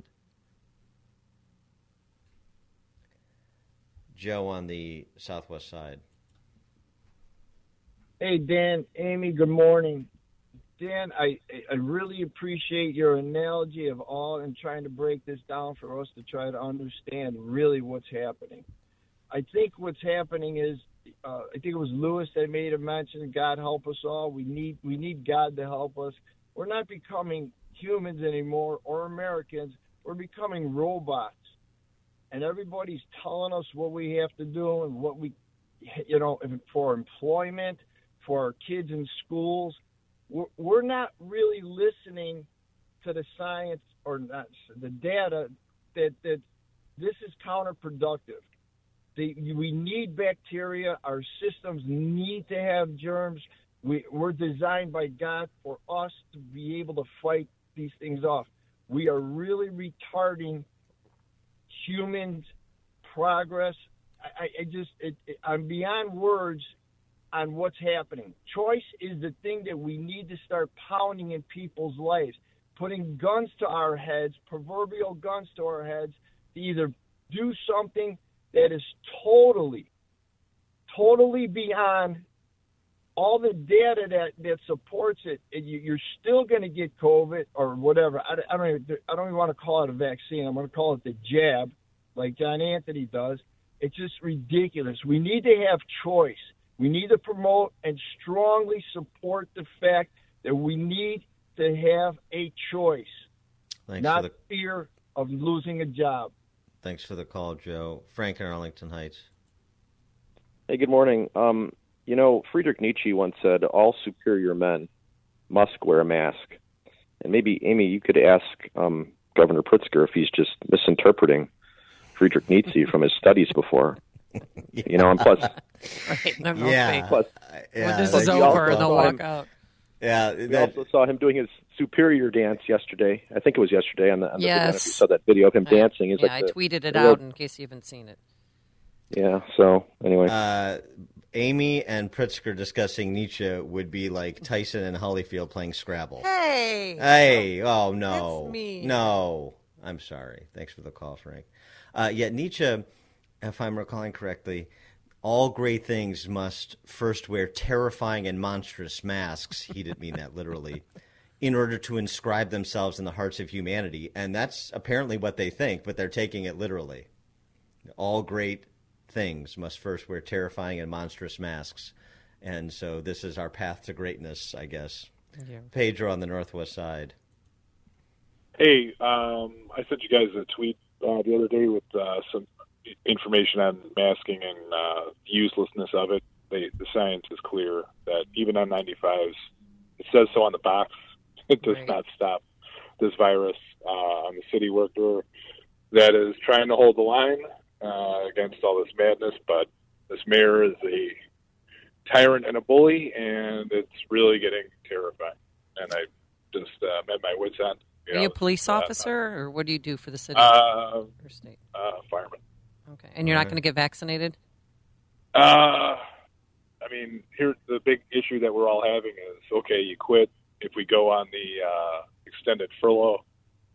Joe on the southwest side. Hey, Dan, Amy, good morning. Dan, I really appreciate your analogy of all and trying to break this down for us to try to understand really what's happening. I think what's happening is, I think it was Lewis that made a mention, God help us all. We need God to help us. We're not becoming humans anymore or Americans. We're becoming robots. And everybody's telling us what we have to do and what we, for employment, for our kids in schools. We're not really listening to the science or not, the data that this is counterproductive. We need bacteria. Our systems need to have germs. We're designed by God for us to be able to fight these things off. We are really retarding humans' progress. I'm beyond words on what's happening. Choice is the thing that we need to start pounding in people's lives, putting guns to our heads, proverbial guns to our heads, to either do something that is totally beyond all the data that supports it. You're still going to get COVID or whatever. I don't even want to call it a vaccine. I'm going to call it the jab, like John Anthony does. It's just ridiculous. We need to have choice. We need to promote and strongly support the fact that we need to have a choice, not fear of losing a job. Thanks for the call, Joe. Frank in Arlington Heights. Hey, good morning. Friedrich Nietzsche once said, all superior men must wear a mask. And maybe, Amy, you could ask Governor Pritzker if he's just misinterpreting Friedrich Nietzsche from his studies before. And plus... Right. Plus, when this is over, and they'll walk out. Yeah, we also saw him doing his superior dance yesterday. I think it was yesterday on the yes. If you saw that video of him dancing. I tweeted it out in case you haven't seen it. Yeah, so anyway. Amy and Pritzker discussing Nietzsche would be like Tyson and Holyfield playing Scrabble. Hey! Oh, no. That's me. No. I'm sorry. Thanks for the call, Frank. Nietzsche, if I'm recalling correctly, all great things must first wear terrifying and monstrous masks, he didn't mean that literally, in order to inscribe themselves in the hearts of humanity. And that's apparently what they think, but they're taking it literally. All great things must first wear terrifying and monstrous masks. And so this is our path to greatness, I guess. Yeah. Pedro on the northwest side. Hey, I sent you guys a tweet the other day with some information on masking and uselessness of it. The science is clear that even on 95s, it says so on the box, it does not stop this virus. I'm a city worker that is trying to hold the line against all this madness, but this mayor is a tyrant and a bully, and it's really getting terrifying. And I just met my wits end. Are you a police officer, or what do you do for the city or state? Fireman. Okay, and you're not going to get vaccinated? I mean, here's the big issue that we're all having is, okay, you quit if we go on the extended furlough,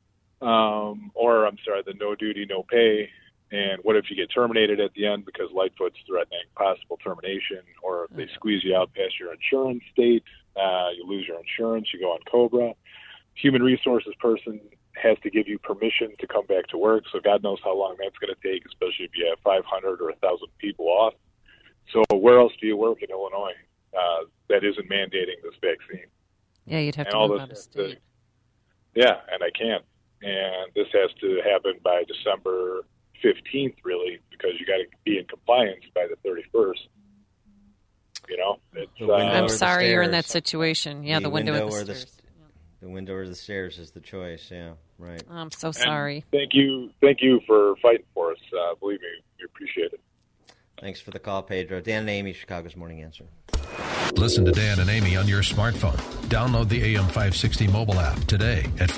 the no duty, no pay. And what if you get terminated at the end because Lightfoot's threatening possible termination, or if they squeeze you out past your insurance date, you lose your insurance, you go on COBRA. Human resources person has to give you permission to come back to work, so God knows how long that's going to take, especially if you have 500 or 1,000 people off. So where else do you work in Illinois that isn't mandating this vaccine? Yeah, you'd have to move out of state. Yeah, and I can't. And this has to happen by December 15th, really, because you got to be in compliance by the 31st. You know, I'm sorry you're in that situation. Yeah, the window or the stairs. The window or the stairs is the choice. Yeah, right. I'm so sorry. And thank you for fighting for us. Believe me, we appreciate it. Thanks for the call, Pedro. Dan and Amy, Chicago's Morning Answer. Listen to Dan and Amy on your smartphone. Download the AM 560 mobile app today at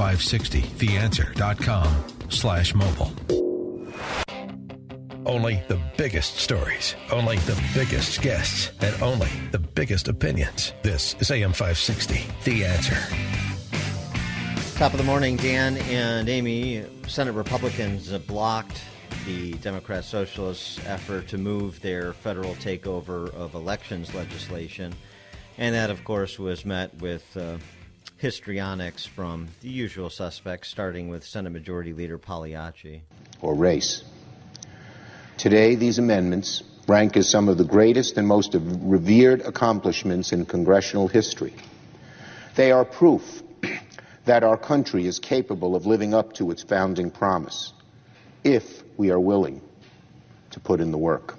560theanswer.com/mobile. Only the biggest stories, only the biggest guests, and only the biggest opinions. This is AM 560, The Answer. Top of the morning, Dan and Amy. Senate Republicans blocked the Democrat Socialists' effort to move their federal takeover of elections legislation. And that, of course, was met with histrionics from the usual suspects, starting with Senate Majority Leader Pagliacci. Or race. Today, these amendments rank as some of the greatest and most revered accomplishments in congressional history. They are proof that our country is capable of living up to its founding promise, if we are willing to put in the work.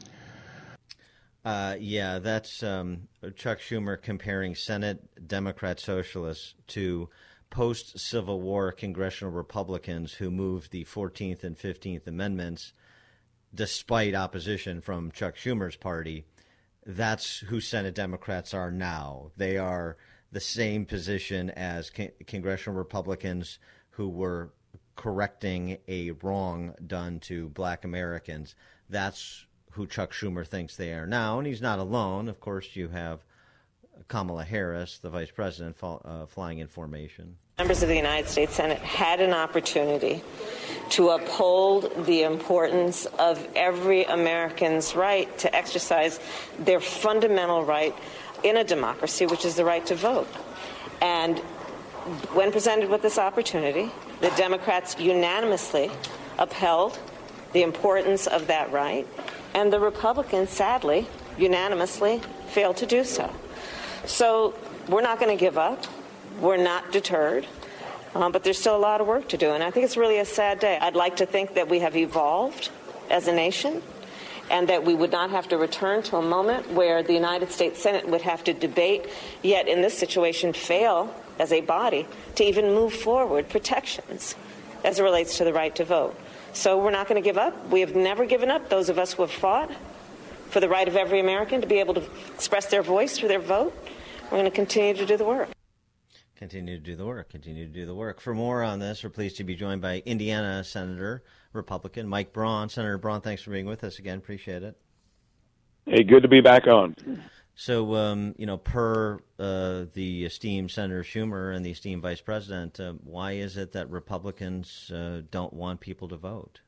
Yeah, that's Chuck Schumer comparing Senate Democrat Socialists to post-Civil War congressional Republicans who moved the 14th and 15th Amendments despite opposition from Chuck Schumer's party. That's who Senate Democrats are now. They are the same position as congressional Republicans who were correcting a wrong done to black Americans. That's who Chuck Schumer thinks they are now, and he's not alone. Of course, you have Kamala Harris, the vice president, flying in formation. Members of the United States Senate had an opportunity to uphold the importance of every American's right to exercise their fundamental right in a democracy, which is the right to vote. And when presented with this opportunity, the Democrats unanimously upheld the importance of that right, and the Republicans, sadly, unanimously failed to do so. So we're not going to give up. We're not deterred. But there's still a lot of work to do, and I think it's really a sad day. I'd like to think that we have evolved as a nation and that we would not have to return to a moment where the United States Senate would have to debate, yet in this situation fail as a body to even move forward protections as it relates to the right to vote. So we're not going to give up. We have never given up, those of us who have fought for the right of every American to be able to express their voice through their vote. We're going to continue to do the work. Continue to do the work. Continue to do the work. For more on this, we're pleased to be joined by Indiana Senator, Republican Mike Braun. Senator Braun, thanks for being with us again. Appreciate it. Hey, good to be back on. So, per the esteemed Senator Schumer and the esteemed Vice President, why is it that Republicans don't want people to vote?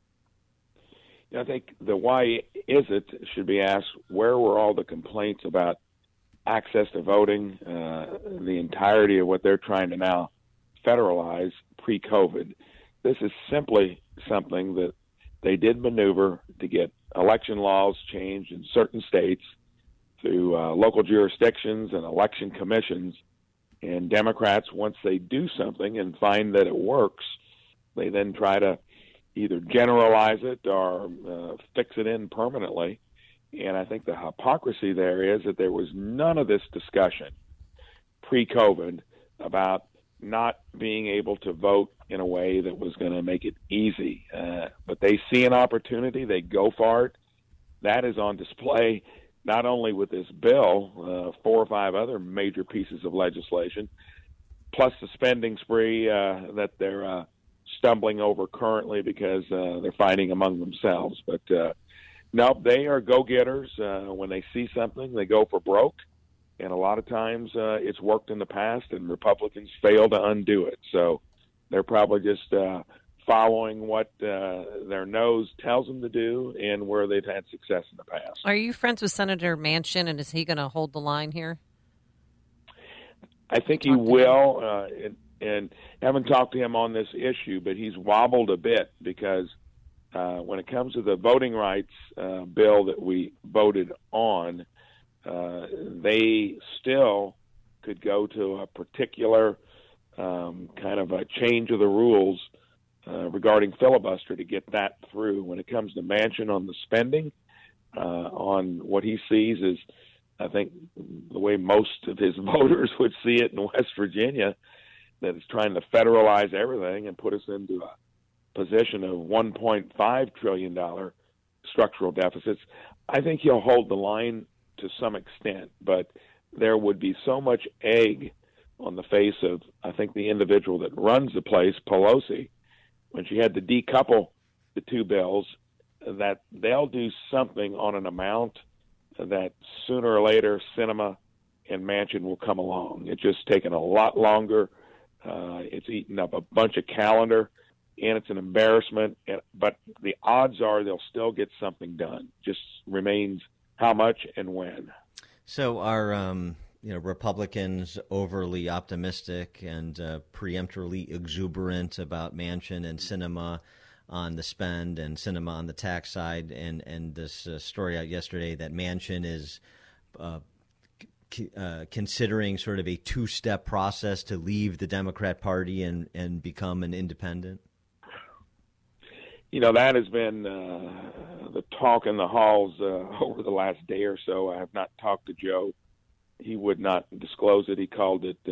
I think the why is it should be asked, where were all the complaints about access to voting, the entirety of what they're trying to now federalize pre-COVID? This is simply something that they did maneuver to get election laws changed in certain states through local jurisdictions and election commissions. And Democrats, once they do something and find that it works, they then try to either generalize it or fix it in permanently. And I think the hypocrisy there is that there was none of this discussion pre-COVID about not being able to vote in a way that was going to make it easy. But they see an opportunity, they go for it. That is on display not only with this bill, 4 or 5 other major pieces of legislation, plus the spending spree that they're stumbling over currently because they're fighting among themselves. But no, they are go-getters. When they see something, they go for broke. And a lot of times it's worked in the past, and Republicans fail to undo it. So they're probably just following what their nose tells them to do and where they've had success in the past. Are you friends with Senator Manchin, and is he going to hold the line here? I think he will, and haven't talked to him on this issue, but he's wobbled a bit because when it comes to the voting rights bill that we voted on, they still could go to a particular kind of a change of the rules regarding filibuster to get that through. When it comes to Manchin on the spending, on what he sees is, I think, the way most of his voters would see it in West Virginia, that is trying to federalize everything and put us into a position of $1.5 trillion structural deficits. I think he'll hold the line to some extent, but there would be so much egg on the face of, I think, the individual that runs the place, Pelosi, when she had to decouple the two bills, that they'll do something on an amount that sooner or later Sinema and Manchin will come along. It's just taken a lot longer. It's eaten up a bunch of calendar, and it's an embarrassment. But the odds are they'll still get something done. Just remains how much and when. So are Republicans overly optimistic and preemptorily exuberant about Manchin and Sinema on the spend and Sinema on the tax side, and this story out yesterday that Manchin is considering sort of a two-step process to leave the Democrat Party and become an independent? That has been the talk in the halls over the last day or so. I have not talked to Joe. He would not disclose it. He called it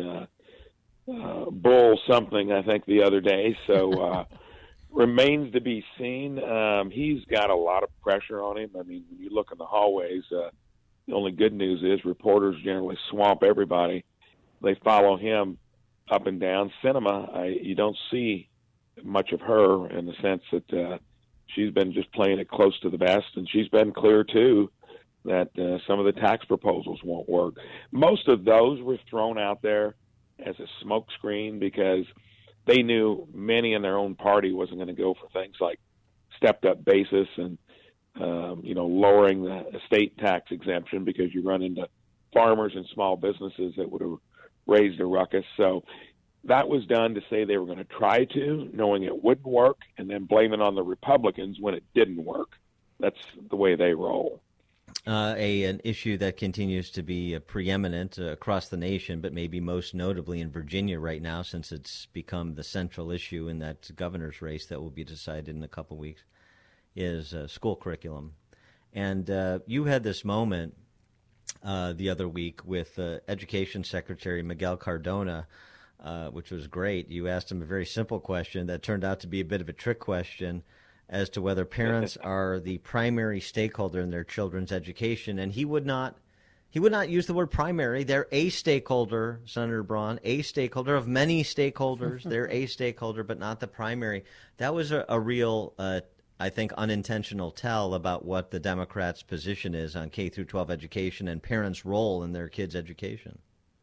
bull something, I think, the other day. So remains to be seen. He's got a lot of pressure on him. I mean, when you look in the hallways, the only good news is reporters generally swamp everybody. They follow him up and down. Sinema, you don't see much of her in the sense that she's been just playing it close to the vest, and she's been clear, too, that some of the tax proposals won't work. Most of those were thrown out there as a smokescreen because they knew many in their own party wasn't going to go for things like stepped-up basis and, lowering the estate tax exemption because you run into farmers and small businesses that would have raised a ruckus. So that was done to say they were going to try to, knowing it wouldn't work, and then blame it on the Republicans when it didn't work. That's the way they roll. An issue that continues to be preeminent across the nation, but maybe most notably in Virginia right now, since it's become the central issue in that governor's race that will be decided in a couple weeks, is school curriculum. And you had this moment the other week with Education Secretary Miguel Cardona, which was great. You asked him a very simple question that turned out to be a bit of a trick question as to whether parents are the primary stakeholder in their children's education, and he would not use the word primary. They're a stakeholder, Senator Braun, a stakeholder of many stakeholders. They're a stakeholder, but not the primary. That was a real, I think, unintentional tell about what the Democrats' position is on K through 12 education and parents' role in their kids' education.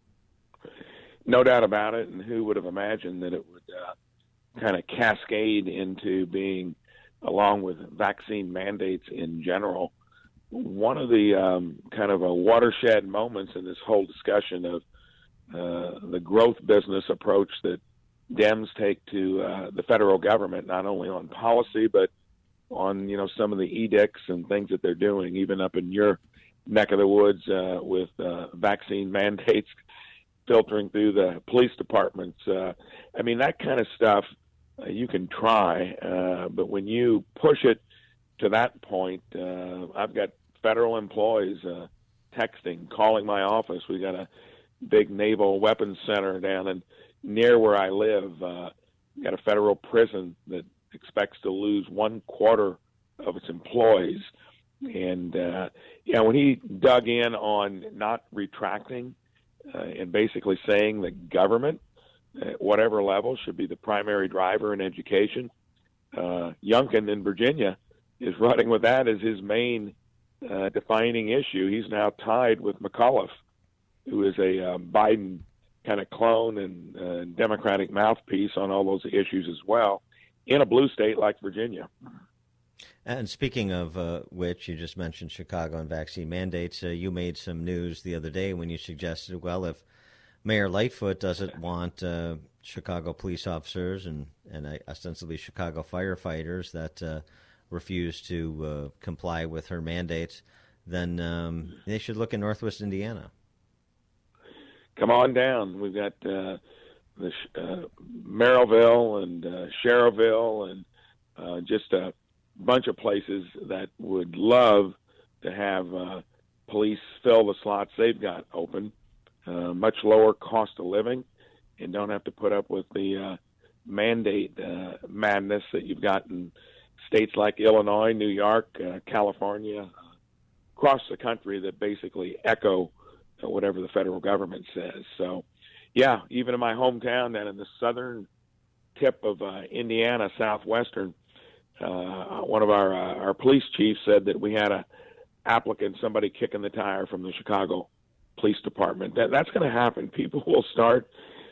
No doubt about it, and who would have imagined that it would kind of cascade into being, along with vaccine mandates in general, one of the kind of a watershed moments in this whole discussion of the growth business approach that Dems take to the federal government, not only on policy, but on, some of the edicts and things that they're doing, even up in your neck of the woods with vaccine mandates filtering through the police departments. That kind of stuff you can try, but when you push it to that point, I've got federal employees texting, calling my office. We got a big naval weapons center down in near where I live. Got a federal prison that expects to lose 1/4 of its employees. And, when he dug in on not retracting and basically saying that government, at whatever level, should be the primary driver in education, Youngkin in Virginia is running with that as his main defining issue. He's now tied with McAuliffe, who is a Biden kind of clone and Democratic mouthpiece on all those issues as well, in a blue state like Virginia. And speaking of which, you just mentioned Chicago and vaccine mandates. You made some news the other day when you suggested, well, if Mayor Lightfoot doesn't want Chicago police officers and ostensibly Chicago firefighters that refuse to comply with her mandates, then they should look in Northwest Indiana. Come on down. We've got Merrillville and Sherrville and just a bunch of places that would love to have police fill the slots they've got open. Much lower cost of living. and don't have to put up with the mandate madness that you've got in states like Illinois, New York, California, across the country that basically echo whatever the federal government says. So, yeah, even in my hometown and in the southern tip of Indiana, southwestern, one of our police chiefs said that we had a applicant, somebody kicking the tire from the Chicago Police Department. That's going to happen. People will start,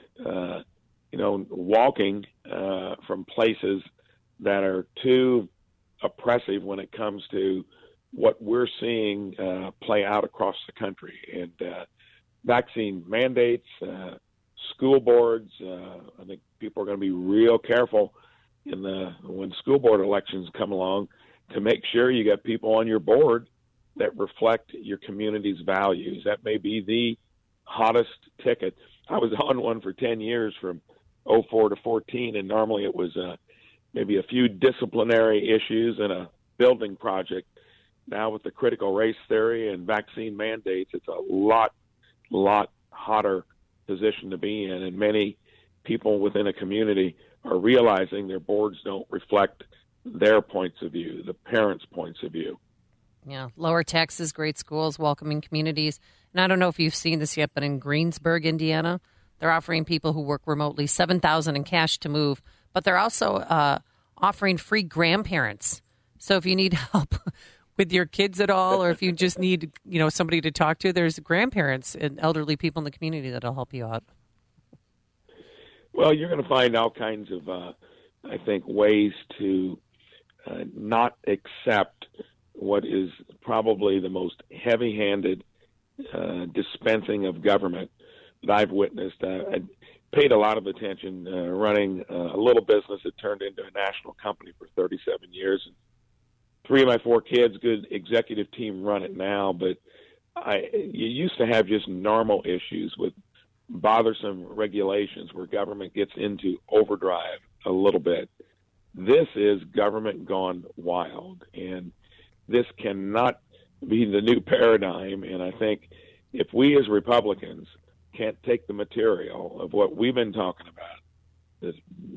walking from places that are too oppressive when it comes to what we're seeing play out across the country. And vaccine mandates, school boards, I think people are going to be real careful when school board elections come along to make sure you got people on your board that reflect your community's values. That may be the hottest ticket. I was on one for 10 years from 04 to 14, and normally it was maybe a few disciplinary issues and a building project. Now with the critical race theory and vaccine mandates, it's a lot hotter position to be in, and many people within a community are realizing their boards don't reflect their points of view, the parents' points of view. Yeah, lower taxes, great schools, welcoming communities. And I don't know if you've seen this yet, but in Greensburg, Indiana, they're offering people who work remotely $7,000 in cash to move, but they're also offering free grandparents. So if you need help with your kids at all, or if you just need, somebody to talk to, there's grandparents and elderly people in the community that'll help you out. Well, you're going to find all kinds of, I think, ways to not accept what is probably the most heavy-handed dispensing of government that I've witnessed. I paid a lot of attention running a little business that turned into a national company for 37 years. And 3 of my 4 kids, good executive team, run it now. But you used to have just normal issues with bothersome regulations where government gets into overdrive a little bit. This is government gone wild, and this cannot be the new paradigm. And I think if we as Republicans can't take the material of what we've been talking about, this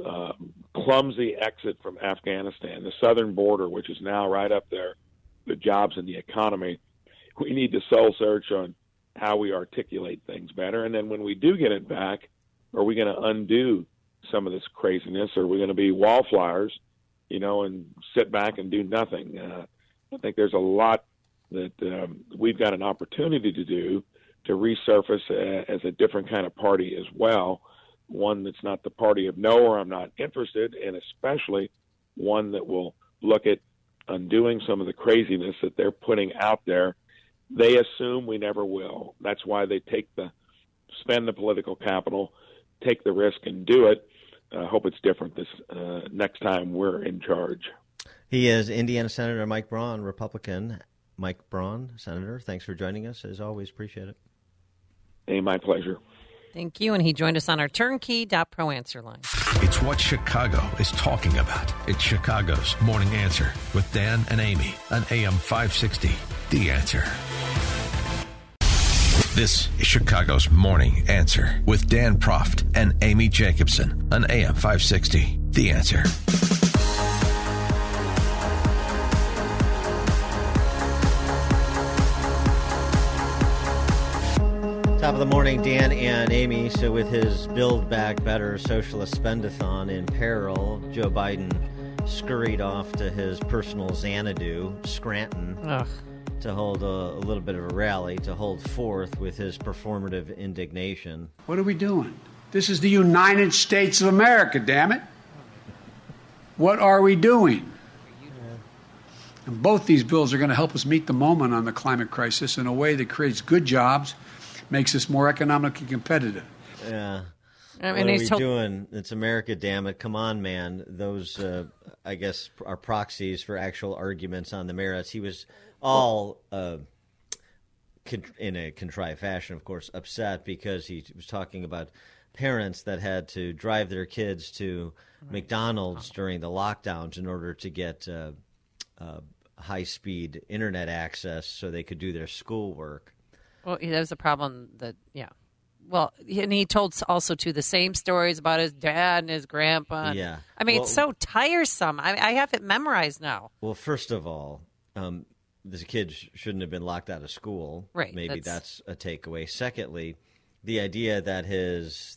clumsy exit from Afghanistan, the southern border, which is now right up there, the jobs and the economy, we need to soul search on how we articulate things better. And then when we do get it back, are we going to undo some of this craziness, or are we going to be wallflowers, and sit back and do nothing? I think there's a lot that we've got an opportunity to do to resurface as a different kind of party as well, one that's not the party of no or I'm not interested, and especially one that will look at undoing some of the craziness that they're putting out there. They assume we never will. That's why they spend the political capital, take the risk, and do it. I hope it's different this next time we're in charge. He is Indiana Senator Mike Braun, Republican. Mike Braun, Senator, thanks for joining us. As always, appreciate it. Hey, my pleasure. Thank you. And he joined us on our turnkey.pro answer line. It's what Chicago is talking about. It's Chicago's Morning Answer with Dan and Amy on AM 560. The Answer. This is Chicago's Morning Answer with Dan Proft and Amy Jacobson on AM 560. The Answer. Top of the morning, Dan and Amy. So with his Build Back Better socialist spendathon in peril, Joe Biden scurried off to his personal Xanadu, Scranton, to hold a little bit of a rally, to hold forth with his performative indignation. What are we doing? This is the United States of America, damn it. What are we doing? And both these bills are going to help us meet the moment on the climate crisis in a way that creates good jobs, makes us more economically competitive. Yeah. What are we doing? It's America, damn it. Come on, man. Those, I guess, are proxies for actual arguments on the merits. He was all, in a contrived fashion, of course, upset because he was talking about parents that had to drive their kids to McDonald's during the lockdowns in order to get high-speed internet access so they could do their schoolwork. Well, that was a problem that, Well, and he told also, too, the same stories about his dad and his grandpa. Yeah. I mean, Well, it's so tiresome. I have it memorized now. Well, first of all, this kid shouldn't have been locked out of school. Right, Maybe that's a takeaway. Secondly, the idea that his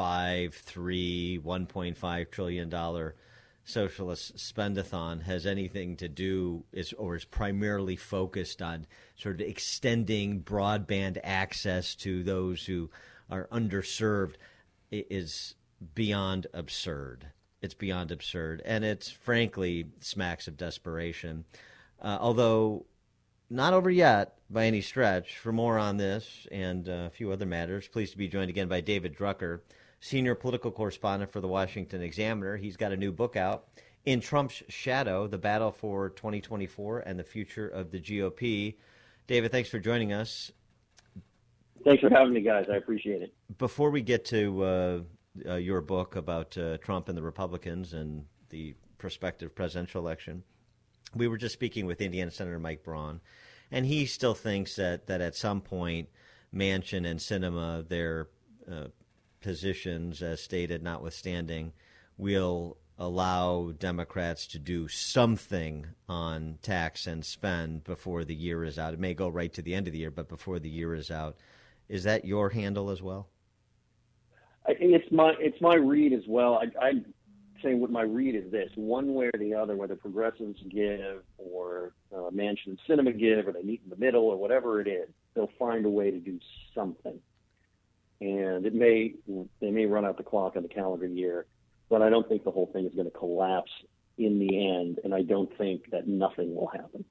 $1.5 trillion socialist spendathon has anything to do is primarily focused on sort of extending broadband access to those who are underserved is beyond absurd. It's beyond absurd, and it's frankly smacks of desperation. Although not over yet by any stretch. For more on this and a few other matters, pleased to be joined again by David Drucker, senior political correspondent for the Washington Examiner. He's got a new book out, In Trump's Shadow, The Battle for 2024 and the Future of the GOP. David, thanks for joining us. Thanks for having me, guys. I appreciate it. Before we get to your book about Trump and the Republicans and the prospective presidential election, we were just speaking with Indiana Senator Mike Braun, and he still thinks that at some point Manchin and Sinema, their positions, as stated notwithstanding, will allow Democrats to do something on tax and spend before the year is out. It may go right to the end of the year, but before the year is out. Is that your handle as well? It's my read as well. I'd say what my read is this: one way or the other, whether progressives give or Manchin and Sinema give, or they meet in the middle, or whatever it is, they'll find a way to do something. And they may run out the clock on the calendar year, but I don't think the whole thing is going to collapse in the end, and I don't think that nothing will happen.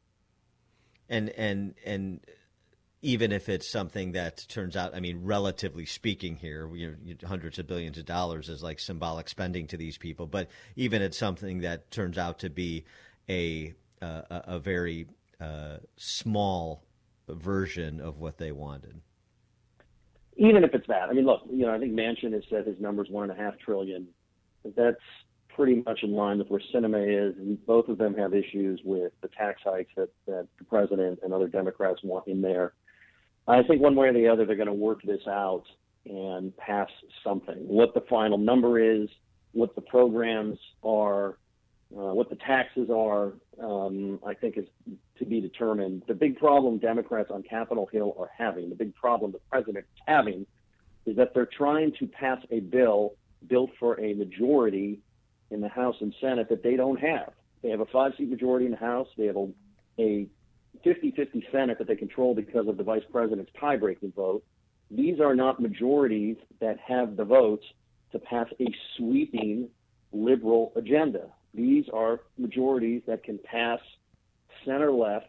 And even if it's something that turns out, I mean, relatively speaking here, hundreds of billions of dollars is like symbolic spending to these people. But even it's something that turns out to be a very small version of what they wanted. Even if it's that, I mean, look, I think Manchin has said his number's $1.5 trillion. That's pretty much in line with where Sinema is, and both of them have issues with the tax hikes that the president and other Democrats want in there. I think one way or the other, they're going to work this out and pass something. What the final number is, what the programs are, what the taxes are, I think is to be determined. The big problem Democrats on Capitol Hill are having, the big problem the president is having, is that they're trying to pass a bill built for a majority in the House and Senate that they don't have. They have a 5-seat majority in the House. They have a 50-50 Senate that they control because of the vice president's tie-breaking vote. These are not majorities that have the votes to pass a sweeping liberal agenda. These are majorities that can pass center-left,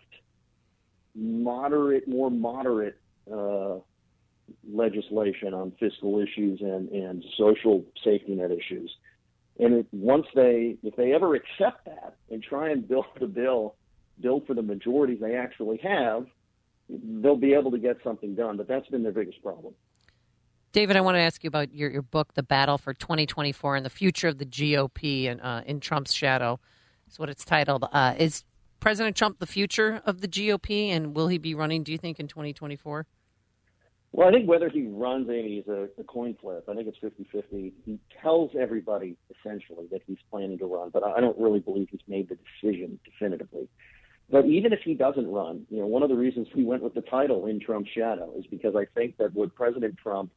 more moderate legislation on fiscal issues and social safety net issues. And if they ever accept that and try and build a bill built for the majorities they actually have, they'll be able to get something done. But that's been their biggest problem. David, I want to ask you about your book, The Battle for 2024 and the Future of the GOP and In Trump's Shadow. That's what it's titled. Is President Trump the future of the GOP, and will he be running, do you think, in 2024? Well, I think whether he runs, Amy, is a coin flip. I think it's 50-50. He tells everybody, essentially, that he's planning to run, but I don't really believe he's made the decision definitively. But even if he doesn't run, one of the reasons we went with the title In Trump's Shadow is because I think that what President Trump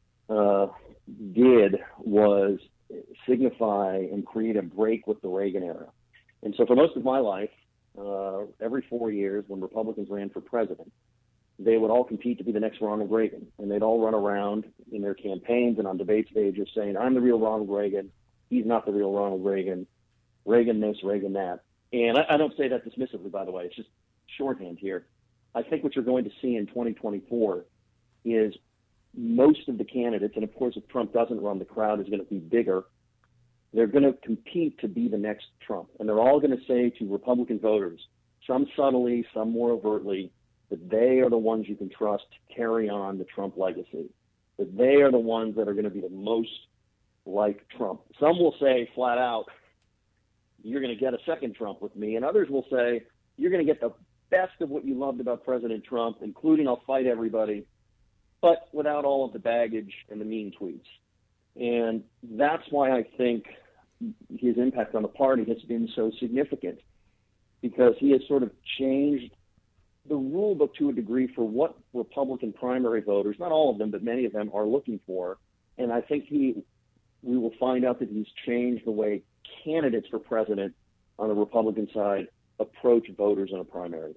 did was signify and create a break with the Reagan era. And so for most of my life, every 4 years when Republicans ran for president, they would all compete to be the next Ronald Reagan. And they'd all run around in their campaigns and on debate stages saying, I'm the real Ronald Reagan. He's not the real Ronald Reagan. Reagan this, Reagan that. And I don't say that dismissively, by the way. It's just shorthand here. I think what you're going to see in 2024 is most of the candidates, and of course if Trump doesn't run, the crowd is going to be bigger. They're going to compete to be the next Trump. And they're all going to say to Republican voters, some subtly, some more overtly, that they are the ones you can trust to carry on the Trump legacy, that they are the ones that are going to be the most like Trump. Some will say flat out, you're going to get a second Trump with me, and others will say, you're going to get the best of what you loved about President Trump, including I'll fight everybody, but without all of the baggage and the mean tweets. And that's why I think his impact on the party has been so significant, because he has sort of changed the rule book to a degree for what Republican primary voters, not all of them, but many of them, are looking for. And I think we will find out that he's changed the way candidates for president on the Republican side approach voters in a primary.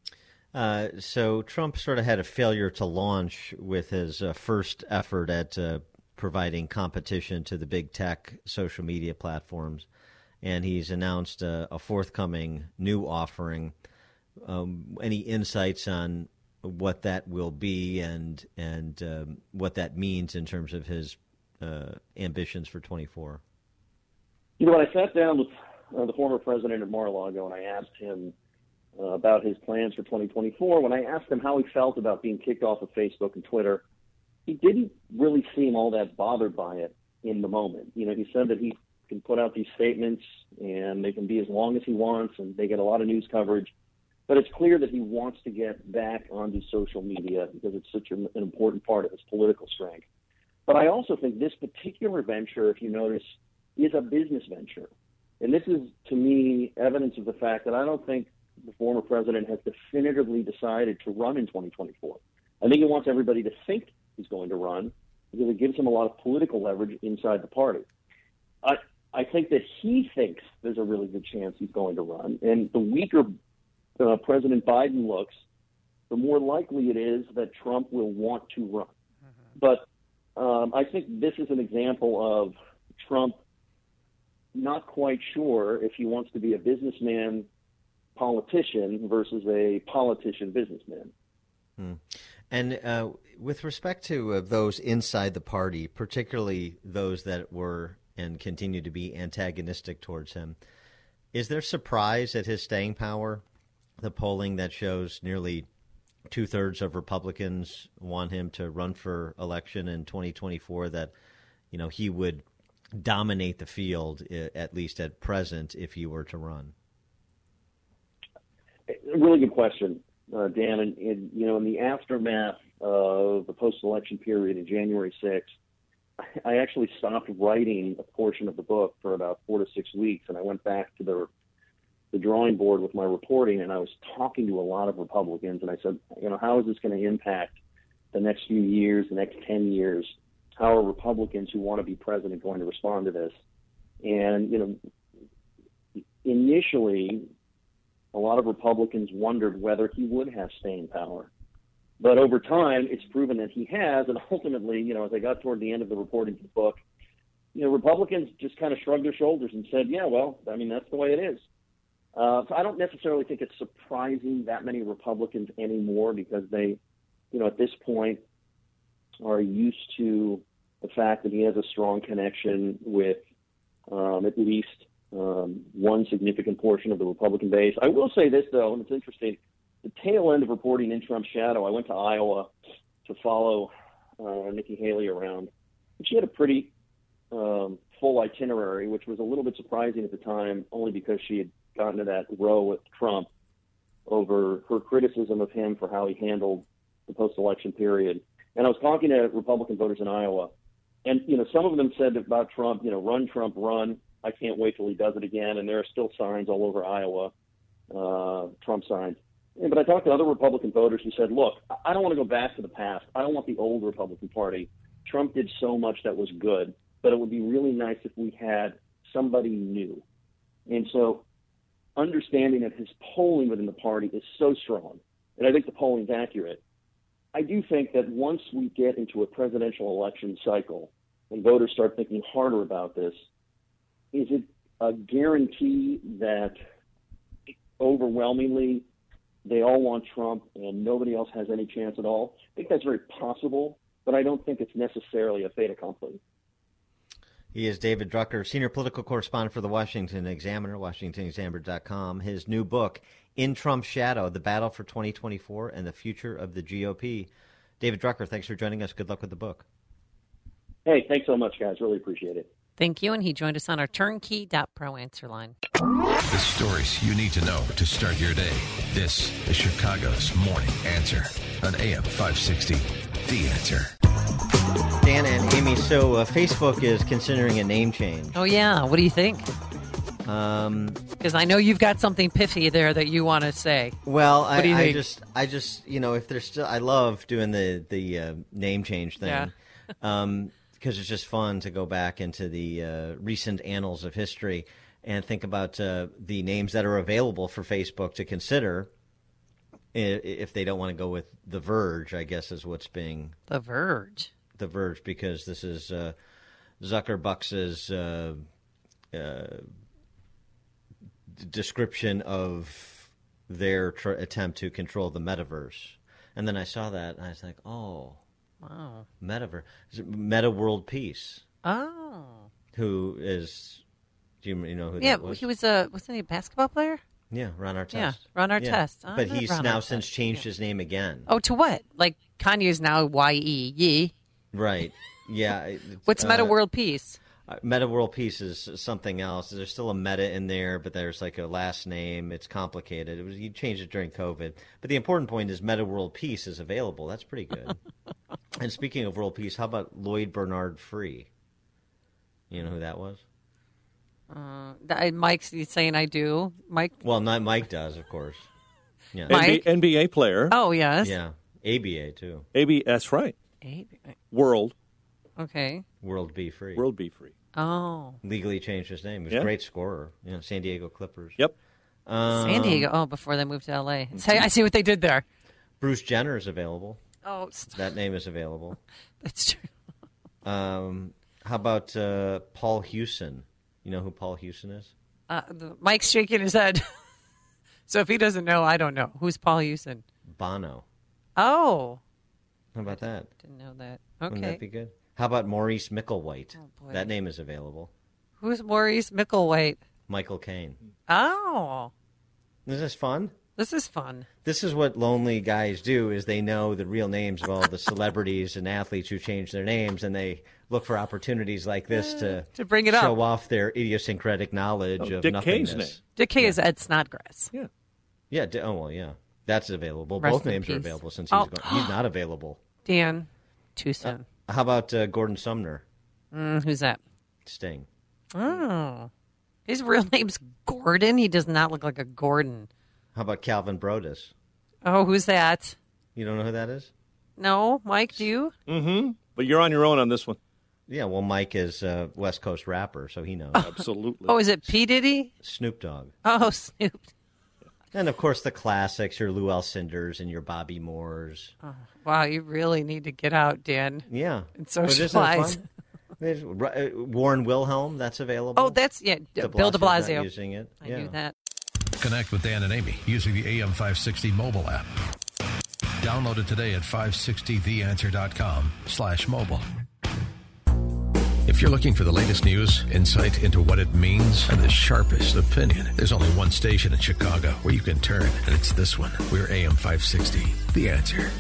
So Trump sort of had a failure to launch with his first effort at providing competition to the big tech social media platforms, and he's announced a forthcoming new offering. Any insights on what that will be and what that means in terms of his ambitions for 24? You know, when I sat down with the former president of Mar-a-Lago and I asked him about his plans for 2024, when I asked him how he felt about being kicked off of Facebook and Twitter, he didn't really seem all that bothered by it in the moment. You know, he said that he can put out these statements and they can be as long as he wants and they get a lot of news coverage. But it's clear that he wants to get back onto social media because it's such an important part of his political strength. But I also think this particular venture, if you notice, is a business venture. And this is, to me, evidence of the fact that I don't think the former president has definitively decided to run in 2024. I think he wants everybody to think he's going to run because it gives him a lot of political leverage inside the party. I think that he thinks there's a really good chance he's going to run. And the weaker President Biden looks, the more likely it is that Trump will want to run. But I think this is an example of Trump not quite sure if he wants to be a businessman politician versus a politician businessman. And with respect to those inside the party, particularly those that were and continue to be antagonistic towards him, is there surprise at his staying power? The polling that shows nearly 2/3 of Republicans want him to run for election in 2024, that, you know, he would dominate the field, at least at present, if he were to run? A really good question, Dan. And you know, in the aftermath of the post-election period in January 6th, I actually stopped writing a portion of the book for about 4 to 6 weeks, and I went back to the drawing board with my reporting, and I was talking to a lot of Republicans, and I said, you know, how is this going to impact the next few years, the next 10 years? How are Republicans who want to be president going to respond to this? And, you know, initially, a lot of Republicans wondered whether he would have staying power. But over time, it's proven that he has, and ultimately, you know, as I got toward the end of the reporting for the book, you know, Republicans just kind of shrugged their shoulders and said, yeah, well, I mean, that's the way it is. So I don't necessarily think it's surprising that many Republicans anymore, because they, you know, at this point are used to the fact that he has a strong connection with at least one significant portion of the Republican base. I will say this, though, and it's interesting. The tail end of reporting in Trump's shadow, I went to Iowa to follow Nikki Haley around. And she had a pretty full itinerary, which was a little bit surprising at the time, only because she had gotten to that row with Trump over her criticism of him for how he handled the post-election period. And I was talking to Republican voters in Iowa, and, you know, some of them said about Trump, you know, run, Trump, run. I can't wait till he does it again. And there are still signs all over Iowa, Trump signs. But I talked to other Republican voters who said, look, I don't want to go back to the past. I don't want the old Republican Party. Trump did so much that was good, but it would be really nice if we had somebody new. And so understanding that his polling within the party is so strong, and I think the polling's accurate, I do think that once we get into a presidential election cycle and voters start thinking harder about this, is it a guarantee that overwhelmingly they all want Trump and nobody else has any chance at all? I think that's very possible, but I don't think it's necessarily a fait accompli. He is David Drucker, senior political correspondent for the Washington Examiner, WashingtonExaminer.com. His new book, In Trump's Shadow, The Battle for 2024 and the Future of the GOP. David Drucker, thanks for joining us. Good luck with the book. Hey, thanks so much, guys. Really appreciate it. Thank you, and he joined us on our turnkey.pro answer line. The stories you need to know to start your day. This is Chicago's Morning Answer on AM 560. The Answer. Dan and Amy, so Facebook is considering a name change. Oh, yeah. What do you think? Because I know you've got something pithy there that you want to say. Well, what do you think? I just, if there's still, I love doing the name change thing. Yeah. Because it's just fun to go back into the recent annals of history and think about the names that are available for Facebook to consider if they don't want to go with The Verge, I guess is what's being... The Verge? The Verge, because this is Zuckerbuck's description of their attempt to control the metaverse. And then I saw that, and I was like, oh... Wow. Metaverse. Meta World Peace. Oh. Who is, do you know who yeah, that was? He was wasn't he a basketball player? Yeah, Ron Artest. Yeah, Ron Artest. Yeah. But he's now since changed his name again. Oh, to what? Like Kanye's now Y-E. Yee. Right. Yeah. What's Meta World Peace? Meta World Peace is something else. There's still a meta in there, but there's like a last name. It's complicated. You changed it during COVID. But the important point is Meta World Peace is available. That's pretty good. And speaking of world peace, how about Lloyd Bernard Free? You know who that was? Mike's saying I do. Mike? Well, not Mike does, of course. Yeah. Mike? NBA player. Oh, yes. Yeah. ABA, too. ABA, that's right. ABA. World. Okay. World Be Free. World Be Free. Oh. Legally changed his name. He was a great scorer. San Diego Clippers. Yep. San Diego. Oh, before they moved to L.A. I see what they did there. Bruce Jenner is available. Oh, stop. That name is available. That's true. How about Paul Hewson? You know who Paul Hewson is? Mike's shaking his head. So if he doesn't know, I don't know. Who's Paul Hewson? Bono. Oh. How about that? Didn't know that. Wouldn't Okay. that be good? How about Maurice Micklewhite? Oh, boy. That name is available. Who's Maurice Micklewhite? Michael Caine. Oh. Isn't this fun? This is fun. This is what lonely guys do, is they know the real names of all the celebrities and athletes who change their names, and they look for opportunities like this to bring it up. show off their idiosyncratic knowledge of Dick nothingness. Kaye's name. Dick Kay is Ed Snodgrass. Yeah. Yeah. Yeah. That's available. Rest Both in names are peace. available since Oh. he's not available. Dan, too soon. How about Gordon Sumner? Who's that? Sting. Oh. His real name's Gordon. He does not look like a Gordon. How about Calvin Brodus? Oh, who's that? You don't know who that is? No, Mike, do you? Mm-hmm. But you're on your own on this one. Yeah, well, Mike is a West Coast rapper, so he knows. Absolutely. Oh, is it P. Diddy? Snoop Dogg. Oh, Snoop. And, of course, the classics, your Lou Alcindors and your Bobby Moores. Oh, wow, you really need to get out, Dan. Yeah. And But isn't it socialize. fun? There's Warren Wilhelm, that's available. Oh, that's, yeah, Bill de Blasio's Blasio. not using it. I knew that. Connect with Dan and Amy using the AM560 mobile app. Download it today at 560theanswer.com/mobile. If you're looking for the latest news, insight into what it means, and the sharpest opinion, there's only one station in Chicago where you can turn, and it's this one. We're AM560, The Answer.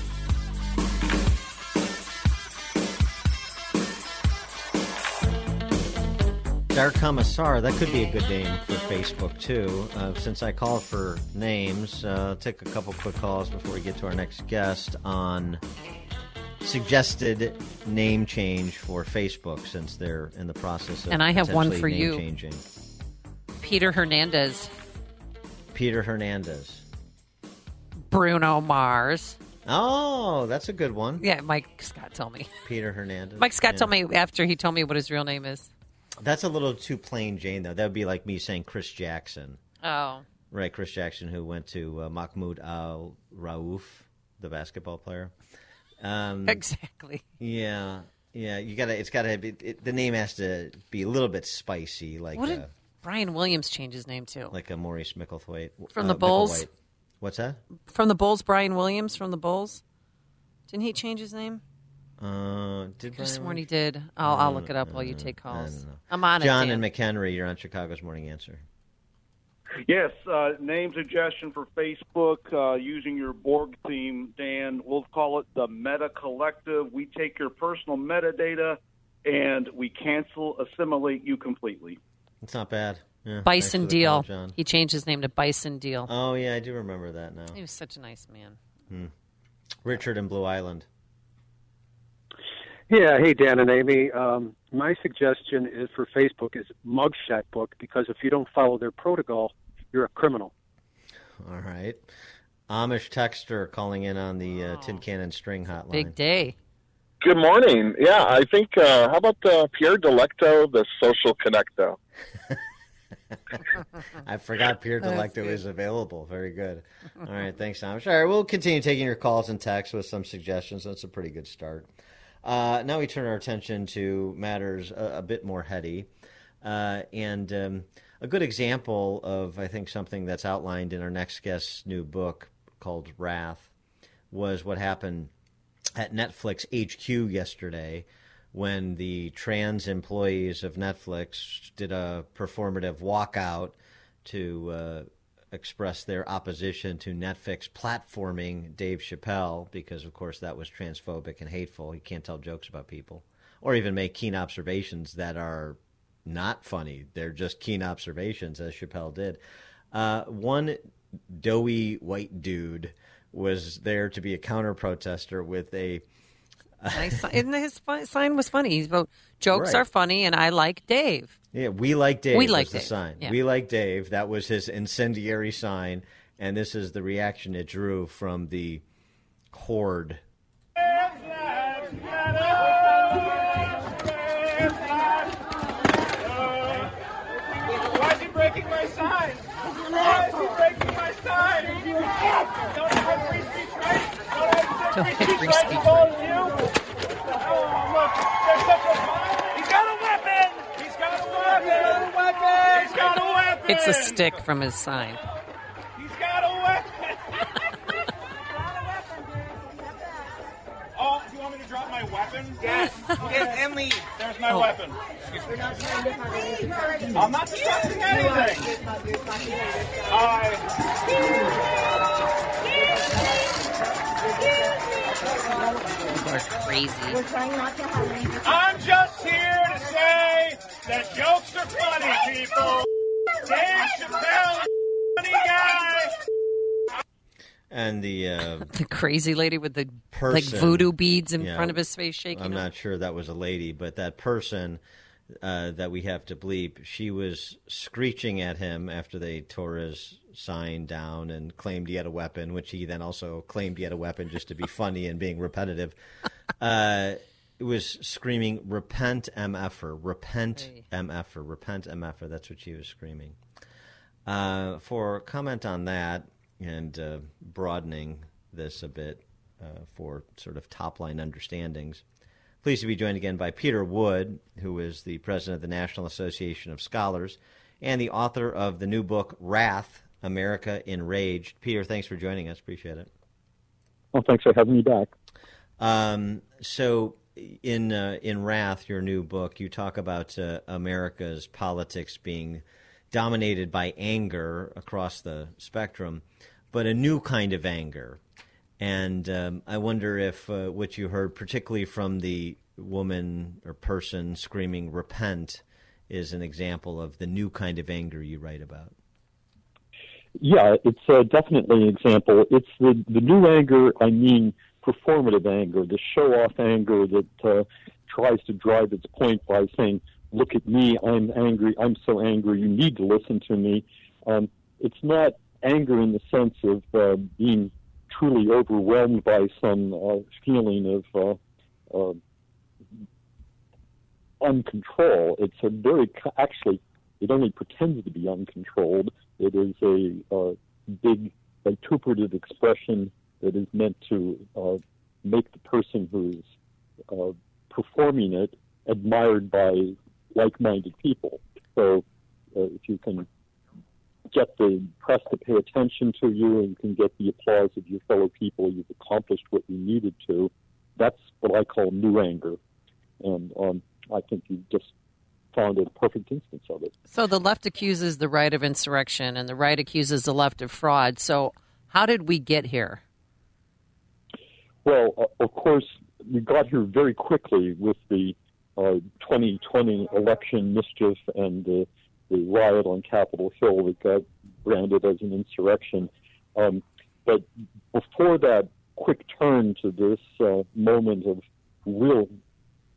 Dar Commissar, that could be a good name for Facebook, too. Since I called for names, take a couple quick calls before we get to our next guest on suggested name change for Facebook, since they're in the process of And I have one potentially for name you. changing. Peter Hernandez. Peter Hernandez. Bruno Mars. Oh, that's a good one. Yeah, Mike Scott told me. Peter Hernandez. Mike Scott Yeah. told me after he told me what his real name is. That's a little too plain Jane, though. That would be like me saying Chris Jackson. Oh. Right, Chris Jackson, who went to Mahmoud Al-Rauf, the basketball player. Exactly. Yeah. You gotta. It's gotta. The name has to be a little bit spicy, like What did Brian Williams change his name to? like a Maurice Micklethwaite From the Bulls? Micklewhite. What's that? From the Bulls, Brian Williams from the Bulls? Didn't he change his name? Did I could have Brian sworn he Williams? did. I'll look it up while you take I calls. don't know. I'm on John it, and Dan. McHenry, you're on Chicago's Morning Answer. Yes, name suggestion for Facebook using your Borg theme, Dan. We'll call it the Meta Collective. We take your personal metadata and we assimilate you completely. It's not bad. Yeah, Bison thanks for the Deal. call, John. He changed his name to Bison Deal. Oh, yeah, I do remember that now. He was such a nice man. Richard in Blue Island. Yeah, hey, Dan and Amy. My suggestion is for Facebook is Mugshot Book, because if you don't follow their protocol, you're a criminal. All right. Amish Texter calling in on the Tin Can and String hotline. Big day. Good morning. Yeah, I think, how about Pierre Delecto, the social connecto? I forgot Pierre Delecto is available. Very good. All right, thanks, Amish. All right, we'll continue taking your calls and texts with some suggestions. That's a pretty good start. Now we turn our attention to matters a bit more heady. And a good example of, I think, something that's outlined in our next guest's new book called Wrath was what happened at Netflix HQ yesterday when the trans employees of Netflix did a performative walkout to express their opposition to Netflix platforming Dave Chappelle because, of course, that was transphobic and hateful. You can't tell jokes about people or even make keen observations that are not funny. They're just keen observations, as Chappelle did. One doughy white dude was there to be a counter-protester with a... Nice. And his sign was funny. He's about jokes Right. are funny, and I like Dave. Yeah, we like Dave. We like was the Dave. sign. Yeah. We like Dave. That was his incendiary sign, and this is the reaction it drew from the horde. Why is he breaking my sign? Why is he breaking my sign? Don't have free speech rights? Don't have free speech rights of all of you? Oh, look, there's such a violence. He's got a weapon! He's got a weapon! He's got a weapon! It's a stick from his sign. He's got a weapon! Oh, do you want me to drop my weapon? Yes, and leave. There's my weapon. I'm not discussing anything. People are crazy. We're trying not to have I'm just here to say that jokes are funny, people. Dave Chappelle, funny guy. And the The crazy lady with the person, voodoo beads in yeah, front of his face shaking. I'm up. not sure that was a lady, but that person that we have to bleep, she was screeching at him after they tore his sign down and claimed he had a weapon, which he then also claimed he had a weapon just to be funny and being repetitive. It was screaming, "Repent, MFer, repent, MFer, repent, MFer." That's what she was screaming. For comment on that and broadening this a bit for sort of top-line understandings, pleased to be joined again by Peter Wood, who is the president of the National Association of Scholars and the author of the new book, Wrath, America Enraged. Peter, thanks for joining us. Appreciate it. Well, thanks for having me back. So in Wrath, your new book, you talk about America's politics being dominated by anger across the spectrum, but a new kind of anger. And I wonder if what you heard, particularly from the woman or person screaming "repent," is an example of the new kind of anger you write about. Yeah, it's definitely an example. It's the new anger, I mean performative anger, the show-off anger that tries to drive its point by saying, "Look at me, I'm angry, I'm so angry, you need to listen to me." It's not anger in the sense of being truly overwhelmed by some feeling of uncontrol. It's a very, actually, it only pretends to be uncontrolled. It is a big vituperative expression that is meant to make the person who's performing it admired by like-minded people. So if you can get the press to pay attention to you and you can get the applause of your fellow people, you've accomplished what you needed to. That's what I call new anger. And I think you just found a perfect instance of it. So the left accuses the right of insurrection and the right accuses the left of fraud. So how did we get here? Well, of course, we got here very quickly with the 2020 election mischief and the riot on Capitol Hill that got branded as an insurrection. But before that quick turn to this moment of real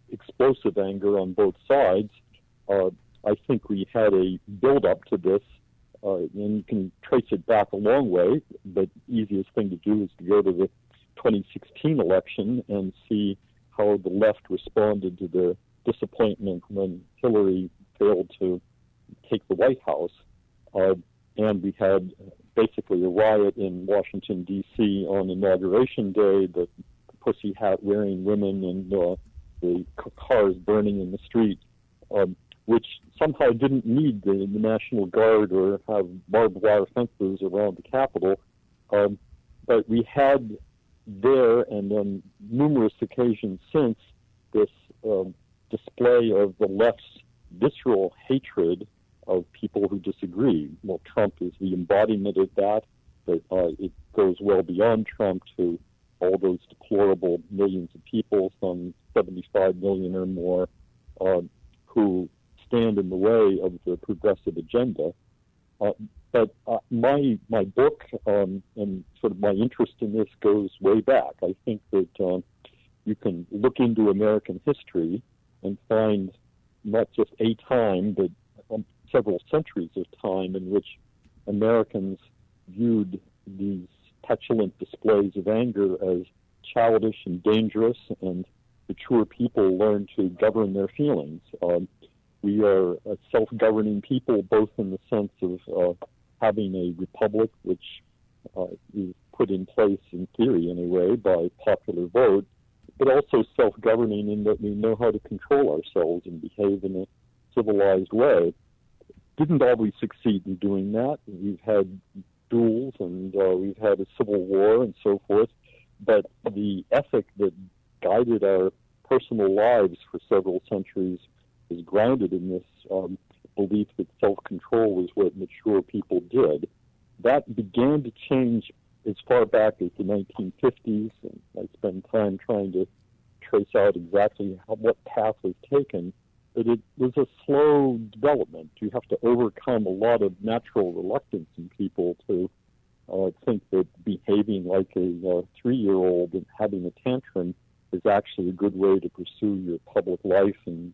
explosive anger on both sides. I think we had a build-up to this, and you can trace it back a long way. The easiest thing to do is to go to the 2016 election and see how the left responded to the disappointment when Hillary failed to take the White House. And we had basically a riot in Washington, D.C. on Inauguration Day, the pussy hat wearing women and the cars burning in the street, which somehow didn't need the National Guard or have barbed wire fences around the Capitol. But we had there, and on numerous occasions since, this display of the left's visceral hatred of people who disagree. Well, Trump is the embodiment of that, but it goes well beyond Trump to all those deplorable millions of people, some 75 million or more, who stand in the way of the progressive agenda. But my book and sort of my interest in this goes way back. I think that you can look into American history and find not just a time, but several centuries of time in which Americans viewed these petulant displays of anger as childish and dangerous, and mature people learned to govern their feelings. We are a self-governing people, both in the sense of having a republic, which is put in place, in theory anyway, by popular vote, but also self-governing in that we know how to control ourselves and behave in a civilized way. Didn't always succeed in doing that. We've had duels and we've had a civil war and so forth, but the ethic that guided our personal lives for several centuries is grounded in this belief that self-control was what mature people did. That began to change as far back as the 1950s, and I spend time trying to trace out exactly what path was taken, but it was a slow development. You have to overcome a lot of natural reluctance in people to think that behaving like a 3-year-old and having a tantrum is actually a good way to pursue your public life and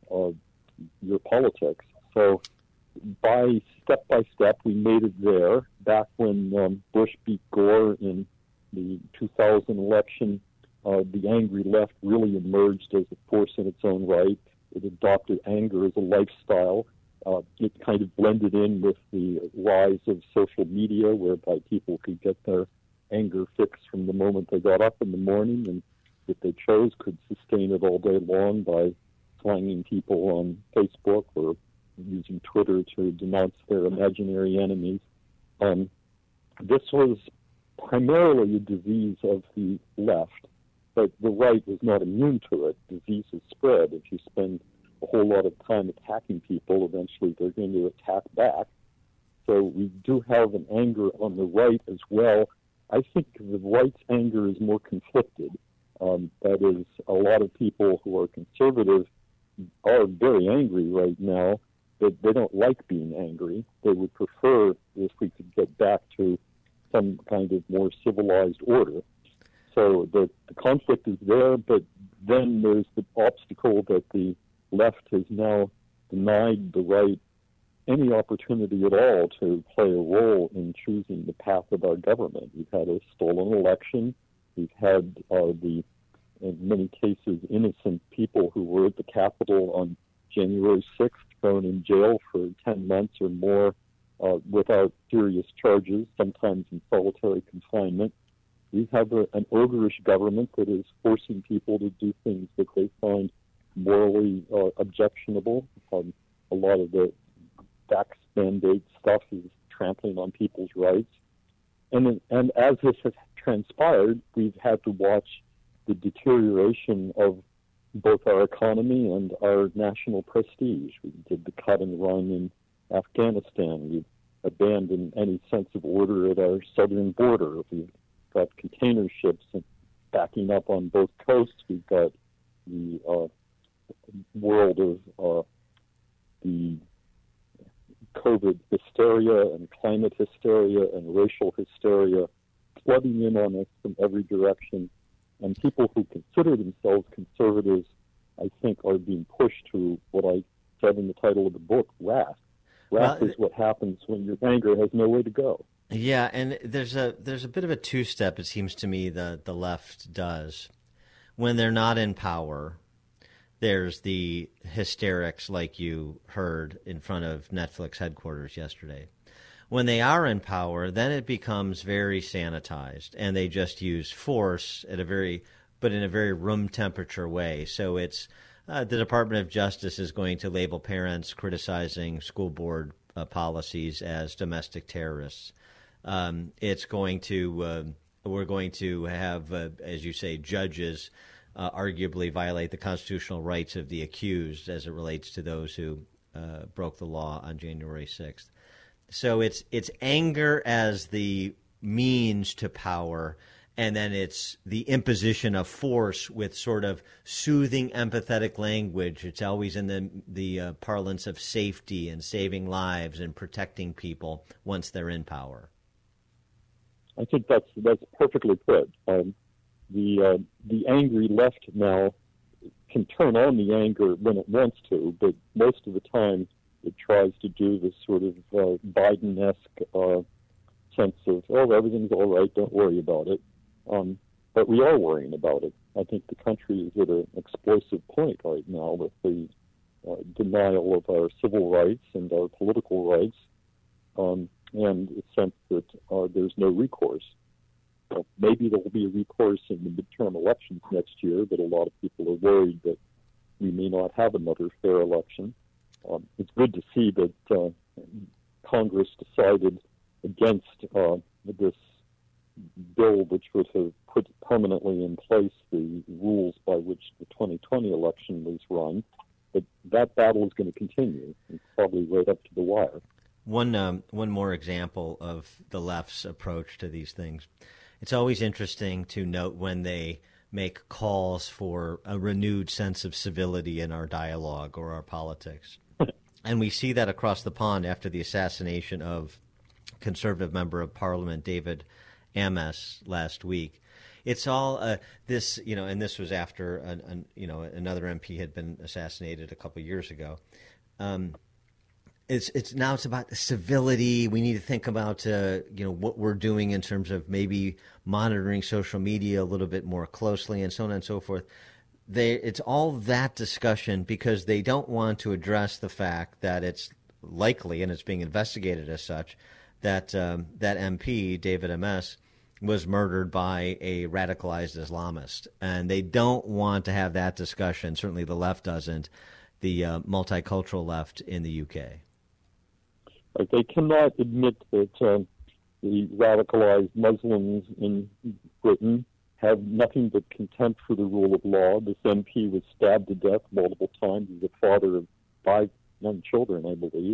your politics. So by step, we made it there. Back when Bush beat Gore in the 2000 election, the angry left really emerged as a force in its own right. It adopted anger as a lifestyle. It kind of blended in with the rise of social media, whereby people could get their anger fix from the moment they got up in the morning, and if they chose, could sustain it all day long by slanging people on Facebook or using Twitter to denounce their imaginary enemies. This was primarily a disease of the left, but the right was not immune to it. Diseases spread. If you spend a whole lot of time attacking people, eventually they're going to attack back. So we do have an anger on the right as well. I think the right's anger is more conflicted. That is, a lot of people who are conservative are very angry right now, but they don't like being angry. They would prefer if we could get back to some kind of more civilized order. So the conflict is there, but then there's the obstacle that the left has now denied the right any opportunity at all to play a role in choosing the path of our government. We've had a stolen election. We've had in many cases, innocent people who were at the Capitol on January 6th thrown in jail for 10 months or more without serious charges, sometimes in solitary confinement. We have an ogreish government that is forcing people to do things that they find morally objectionable. A lot of the vax mandate stuff is trampling on people's rights. And as this has transpired, we've had to watch the deterioration of both our economy and our national prestige. We did the cut and run in Afghanistan. We've abandoned any sense of order at our southern border. We've got container ships backing up on both coasts. We've got the world of the COVID hysteria and climate hysteria and racial hysteria flooding in on us from every direction. And people who consider themselves conservatives I think, are being pushed to what I said in the title of the book, wrath. Wrath is what happens when your anger has nowhere to go. Yeah, and there's a bit of a two-step, it seems to me, the left does. When they're not in power, there's the hysterics like you heard in front of Netflix headquarters yesterday. When they are in power, then it becomes very sanitized, and they just use force in a very room temperature way. So it's the Department of Justice is going to label parents criticizing school board policies as domestic terrorists. It's going to we're going to have, as you say, judges arguably violate the constitutional rights of the accused as it relates to those who broke the law on January 6th. So it's anger as the means to power, and then it's the imposition of force with sort of soothing, empathetic language. It's always in the parlance of safety and saving lives and protecting people once they're in power. I think that's perfectly put. The angry left now can turn on the anger when it wants to, but most of the time it tries to do this sort of Biden-esque sense of, oh, everything's all right, don't worry about it. But we are worrying about it. I think the country is at an explosive point right now with the denial of our civil rights and our political rights, and the sense that there's no recourse. Maybe there will be a recourse in the midterm elections next year, but a lot of people are worried that we may not have another fair election. It's good to see that Congress decided against this bill, which would have put permanently in place the rules by which the 2020 election was run. But that battle is going to continue, and probably right up to the wire. One more example of the left's approach to these things. It's always interesting to note when they make calls for a renewed sense of civility in our dialogue or our politics. And we see that across the pond after the assassination of conservative member of parliament David Ames last week. It's all this, and this was after another MP had been assassinated a couple years ago. It's about civility. We need to think about what we're doing in terms of maybe monitoring social media a little bit more closely, and so on and so forth. It's all that discussion because they don't want to address the fact that it's likely, and it's being investigated as such, that that MP David Ames was murdered by a radicalized Islamist, and they don't want to have that discussion. Certainly, the left doesn't. The multicultural left in the UK. They cannot admit that the radicalized Muslims in Britain have nothing but contempt for the rule of law. This MP was stabbed to death multiple times. He's the father of 5 young children, I believe.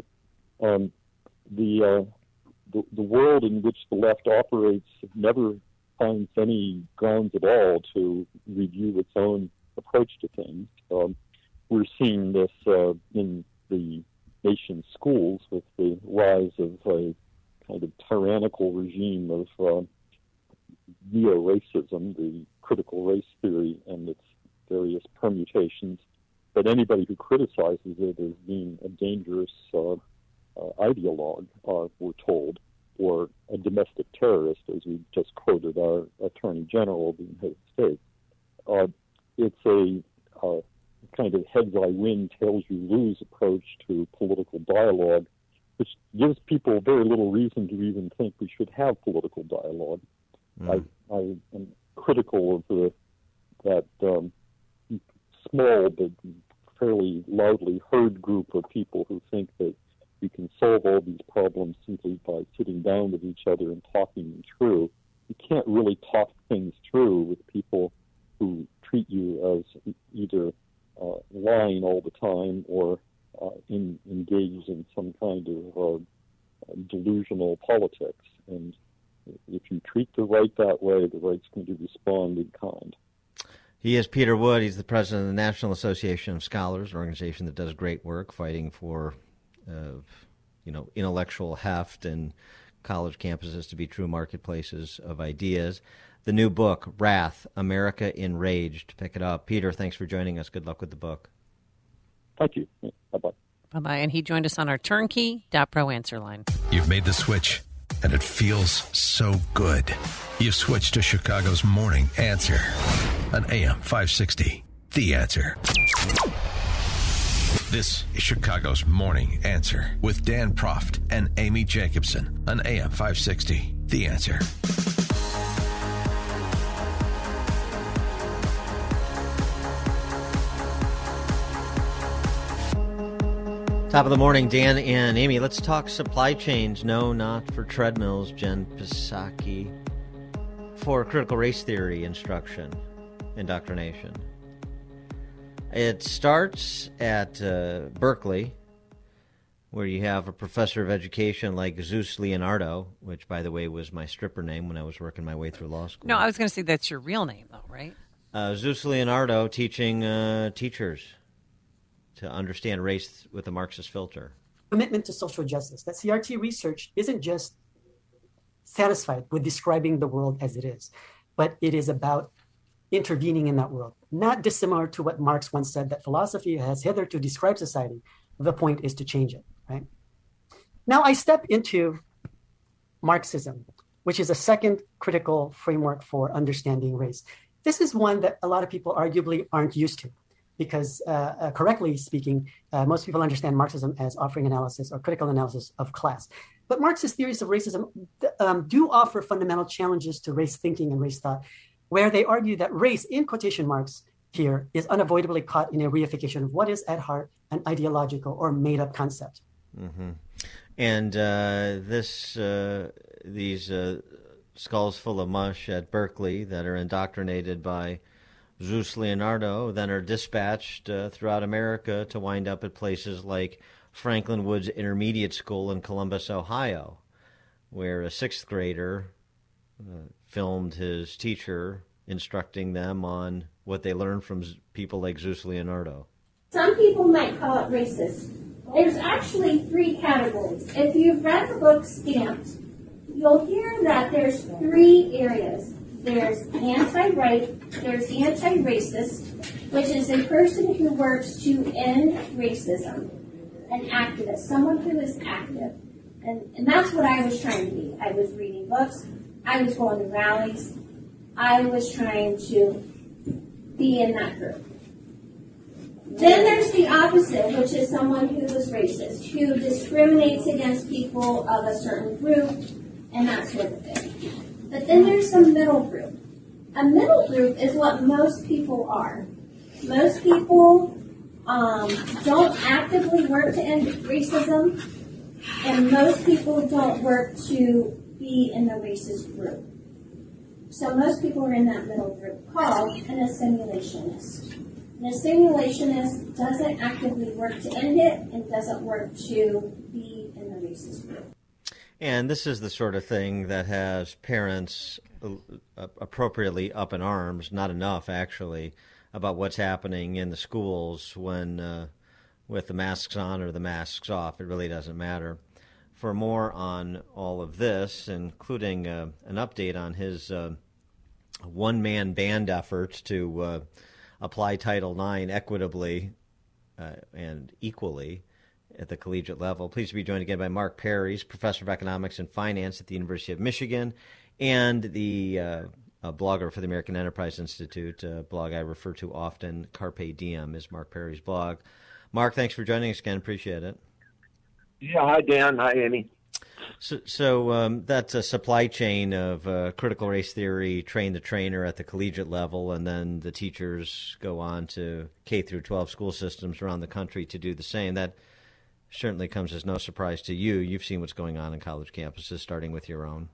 The world in which the left operates never finds any grounds at all to review its own approach to things. We're seeing this in the nation's schools with the rise of a kind of tyrannical regime of neo-racism, the critical race theory and its various permutations. But anybody who criticizes it as being a dangerous ideologue, we're told, or a domestic terrorist, as we just quoted our Attorney General of the United States. It's a kind of heads-I-win, tails-you-lose approach to political dialogue, which gives people very little reason to even think we should have political dialogue. I am critical of that small but fairly loudly heard group of people who think that we can solve all these problems simply by sitting down with each other and talking them through. You can't really talk things through with people who treat you as either lying all the time or engaged in some kind of delusional politics. And if you treat the right that way, the right's going to respond in kind. He is Peter Wood. He's the president of the National Association of Scholars, an organization that does great work fighting for intellectual heft and college campuses to be true marketplaces of ideas. the new book, Wrath, America Enraged. Pick it up. Peter, thanks for joining us. Good luck with the book. Thank you. Bye-bye. Bye-bye. And he joined us on our turnkey.pro answer line. You've made the switch, and it feels so good. You've switched to Chicago's Morning Answer on AM 560. The Answer. This is Chicago's Morning Answer with Dan Proft and Amy Jacobson on AM 560. The Answer. Top of the morning, Dan and Amy. Let's talk supply chains. No, not for treadmills. Jen Psaki for critical race theory instruction, indoctrination. It starts at Berkeley, where you have a professor of education like Zeus Leonardo, which, by the way, was my stripper name when I was working my way through law school. No, I was going to say that's your real name, though, right? Zeus Leonardo teaching teachers to understand race with a Marxist filter. Commitment to social justice. That CRT research isn't just satisfied with describing the world as it is, but it is about intervening in that world. Not dissimilar to what Marx once said, that philosophy has hitherto described society. The point is to change it, right? Now I step into Marxism, which is a second critical framework for understanding race. This is one that a lot of people arguably aren't used to, because correctly speaking, most people understand Marxism as offering analysis or critical analysis of class. But Marxist theories of racism do offer fundamental challenges to race thinking and race thought, where they argue that race, in quotation marks here, is unavoidably caught in a reification of what is at heart an ideological or made-up concept. Mm-hmm. And these skulls full of mush at Berkeley that are indoctrinated by Zeus Leonardo then are dispatched throughout America to wind up at places like Franklin Woods Intermediate School in Columbus, Ohio, where a sixth grader filmed his teacher instructing them on what they learned from people like Zeus Leonardo. Some people might call it racist. There's actually three categories. If you've read the book Stamped, you'll hear that there's three areas. There's anti-right, there's anti-racist, which is a person who works to end racism, an activist, someone who is active. And that's what I was trying to be. I was reading books, I was going to rallies, I was trying to be in that group. Then there's the opposite, which is someone who is racist, who discriminates against people of a certain group, and that sort of thing. But then there's a middle group. A middle group is what most people are. Most people don't actively work to end racism, and most people don't work to be in the racist group. So most people are in that middle group called an assimilationist. An assimilationist doesn't actively work to end it and doesn't work to be in the racist group. And this is the sort of thing that has parents appropriately up in arms, not enough actually, about what's happening in the schools when with the masks on or the masks off. It really doesn't matter. For more on all of this, including an update on his one-man band efforts to apply Title IX equitably and equally at the collegiate level. Pleased to be joined again by Mark Perry, professor of economics and finance at the University of Michigan, and the blogger for the American Enterprise Institute, a blog I refer to often. Carpe Diem is Mark Perry's blog. Mark, thanks for joining us again. Appreciate it. Yeah, hi, Dan. Hi, Amy. So that's a supply chain of critical race theory, train the trainer at the collegiate level, and then the teachers go on to K through 12 school systems around the country to do the same. That certainly comes as no surprise to you. You've seen what's going on in college campuses, starting with your own.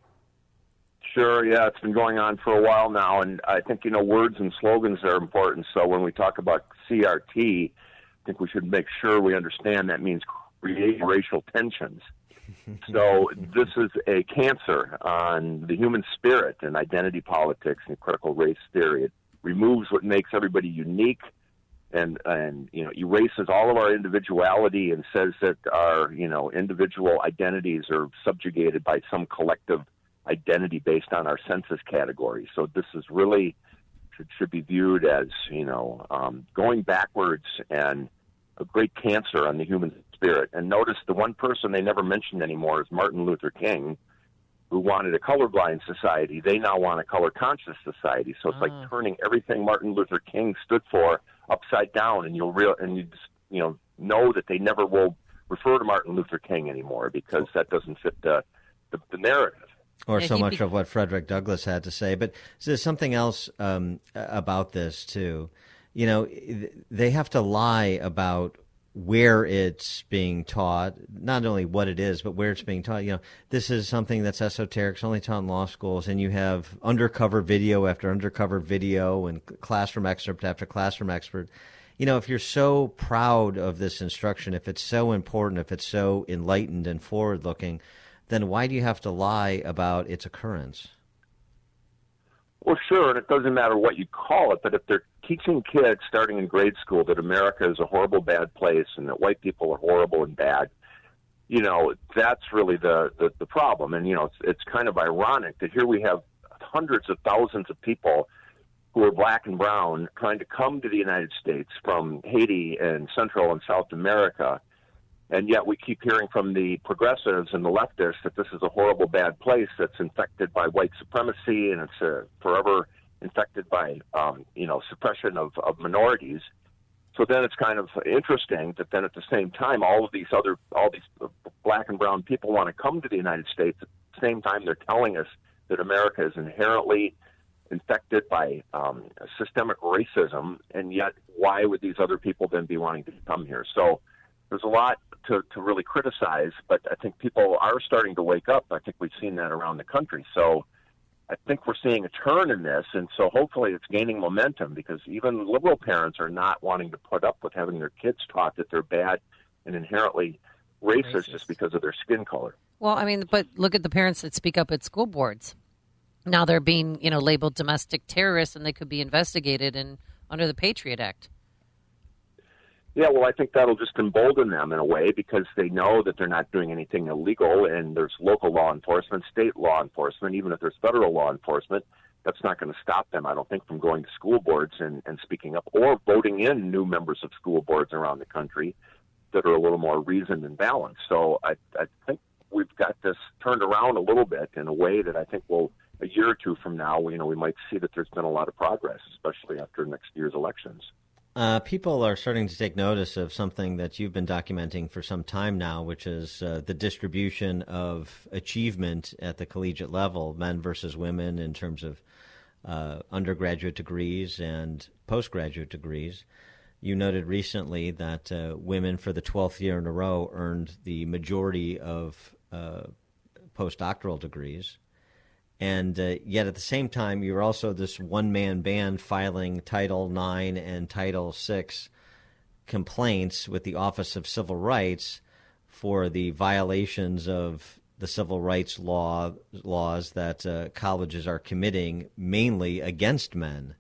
Sure, yeah, it's been going on for a while now, and I think, words and slogans are important. So when we talk about CRT, I think we should make sure we understand that means create racial tensions. So this is a cancer on the human spirit and identity politics and critical race theory. It removes what makes everybody unique and erases all of our individuality and says that our, individual identities are subjugated by some collective identity based on our census category. So this is really should be viewed as, going backwards and a great cancer on the human spirit. And notice the one person they never mentioned anymore is Martin Luther King, who wanted a colorblind society. They now want a color-conscious society. So it's like turning everything Martin Luther King stood for upside down, and you know that they never will refer to Martin Luther King anymore because that doesn't fit the narrative. Or so much of what Frederick Douglass had to say. But there's something else about this, too. They have to lie about where it's being taught, not only what it is, but where it's being taught. This is something that's esoteric. It's only taught in law schools, and you have undercover video after undercover video and classroom excerpt after classroom excerpt. If you're so proud of this instruction, if it's so important, if it's so enlightened and forward-looking, then why do you have to lie about its occurrence? Well, sure, and it doesn't matter what you call it, but if they're teaching kids starting in grade school that America is a horrible, bad place and that white people are horrible and bad, that's really the problem. And, it's kind of ironic that here we have hundreds of thousands of people who are black and brown trying to come to the United States from Haiti and Central and South America, and yet we keep hearing from the progressives and the leftists that this is a horrible, bad place that's infected by white supremacy and it's forever infected by, suppression of minorities. So then it's kind of interesting that then at the same time, all these black and brown people want to come to the United States. At the same time, they're telling us that America is inherently infected by systemic racism, and yet why would these other people then be wanting to come here? So there's a lot to really criticize, but I think people are starting to wake up. I think we've seen that around the country. So I think we're seeing a turn in this, and so hopefully it's gaining momentum because even liberal parents are not wanting to put up with having their kids taught that they're bad and inherently racist just because of their skin color. Well, but look at the parents that speak up at school boards. Now they're being, labeled domestic terrorists, and they could be investigated under the Patriot Act. Yeah, well, I think that'll just embolden them in a way because they know that they're not doing anything illegal, and there's local law enforcement, state law enforcement, even if there's federal law enforcement. That's not going to stop them, I don't think, from going to school boards and speaking up or voting in new members of school boards around the country that are a little more reasoned and balanced. So I think we've got this turned around a little bit in a way that I think will, a year or two from now, we might see that there's been a lot of progress, especially after next year's elections. People are starting to take notice of something that you've been documenting for some time now, which is the distribution of achievement at the collegiate level, men versus women in terms of undergraduate degrees and postgraduate degrees. You noted recently that women for the 12th year in a row earned the majority of postdoctoral degrees. And yet at the same time, you're also this one-man band filing Title IX and Title VI complaints with the Office of Civil Rights for the violations of the civil rights laws that colleges are committing mainly against men.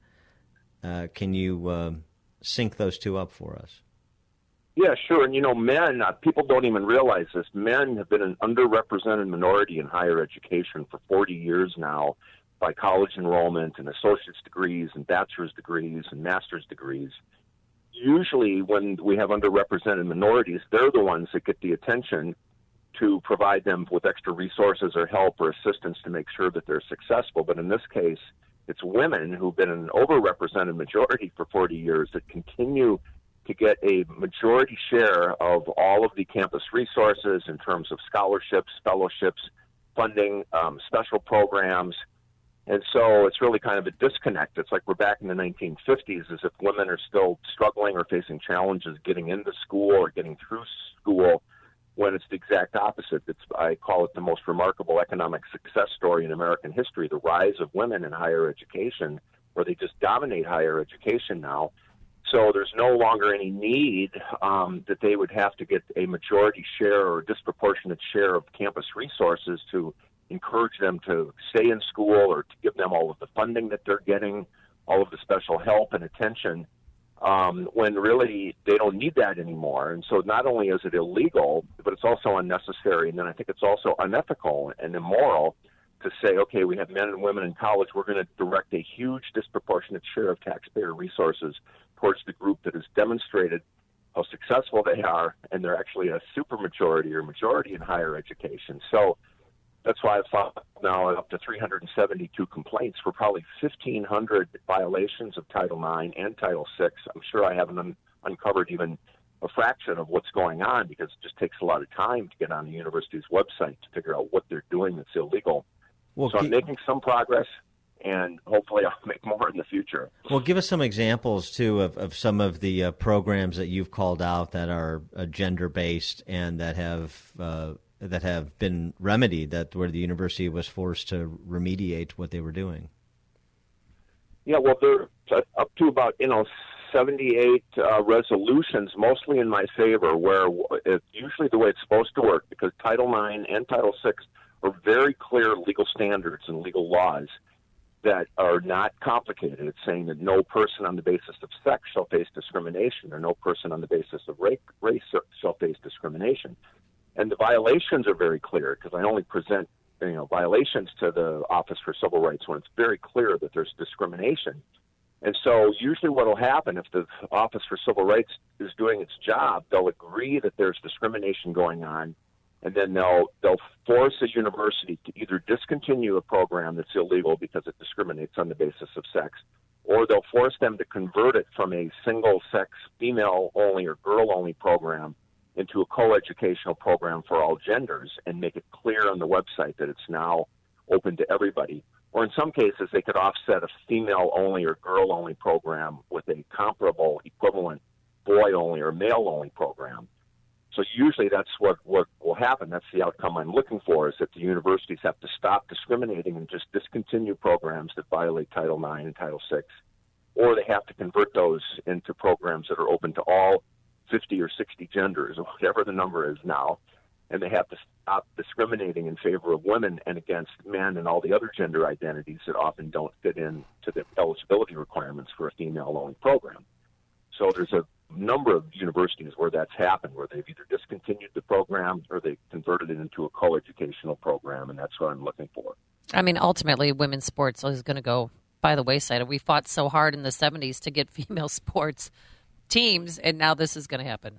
Can you sync those two up for us? Yeah, sure. And, men, people don't even realize this. Men have been an underrepresented minority in higher education for 40 years now by college enrollment and associate's degrees and bachelor's degrees and master's degrees. Usually when we have underrepresented minorities, they're the ones that get the attention to provide them with extra resources or help or assistance to make sure that they're successful. But in this case, it's women who've been an overrepresented majority for 40 years that continue to get a majority share of all of the campus resources in terms of scholarships, fellowships, funding, special programs. And so it's really kind of a disconnect. It's like we're back in the 1950s as if women are still struggling or facing challenges getting into school or getting through school when it's the exact opposite. I call it the most remarkable economic success story in American history, the rise of women in higher education, where they just dominate higher education now. So there's no longer any need that they would have to get a majority share or a disproportionate share of campus resources to encourage them to stay in school or to give them all of the funding that they're getting, all of the special help and attention, when really they don't need that anymore. And so not only is it illegal, but it's also unnecessary. And then I think it's also unethical and immoral to say, okay, we have men and women in college, we're going to direct a huge disproportionate share of taxpayer resources towards the group that has demonstrated how successful they are, and they're actually a supermajority or majority in higher education. So that's why I've filed now up to 372 complaints for probably 1,500 violations of Title IX and Title VI. I'm sure I haven't uncovered even a fraction of what's going on, because it just takes a lot of time to get on the university's website to figure out what they're doing that's illegal. Well, so I'm making some progress, and hopefully I'll make more in the future. Well, give us some examples, too, of some of the programs that you've called out that are gender-based and that have been remedied, that where the university was forced to remediate what they were doing. Yeah, well, they're up to about, 78 resolutions, mostly in my favor, where it's usually the way it's supposed to work, because Title IX and Title VI are very clear legal standards and legal laws that are not complicated. It's saying that no person on the basis of sex shall face discrimination, or no person on the basis of race shall face discrimination. And the violations are very clear, because I only present violations to the Office for Civil Rights when it's very clear that there's discrimination. And so usually what will happen, if the Office for Civil Rights is doing its job, they'll agree that there's discrimination going on, and then they'll force a university to either discontinue a program that's illegal because it discriminates on the basis of sex, or they'll force them to convert it from a single-sex, female-only or girl-only program into a co-educational program for all genders, and make it clear on the website that it's now open to everybody. Or in some cases, they could offset a female-only or girl-only program with a comparable, equivalent boy-only or male-only program. So usually that's what will happen. That's the outcome I'm looking for, is that the universities have to stop discriminating and just discontinue programs that violate Title IX and Title VI, or they have to convert those into programs that are open to all 50 or 60 genders, or whatever the number is now, and they have to stop discriminating in favor of women and against men and all the other gender identities that often don't fit in to the eligibility requirements for a female-only program. So there's a number of universities where that's happened, where they've either discontinued the program or they've converted it into a co-educational program, and that's what I'm looking for. I mean, ultimately, women's sports is going to go by the wayside. We fought so hard in the 70s to get female sports teams, and now this is going to happen.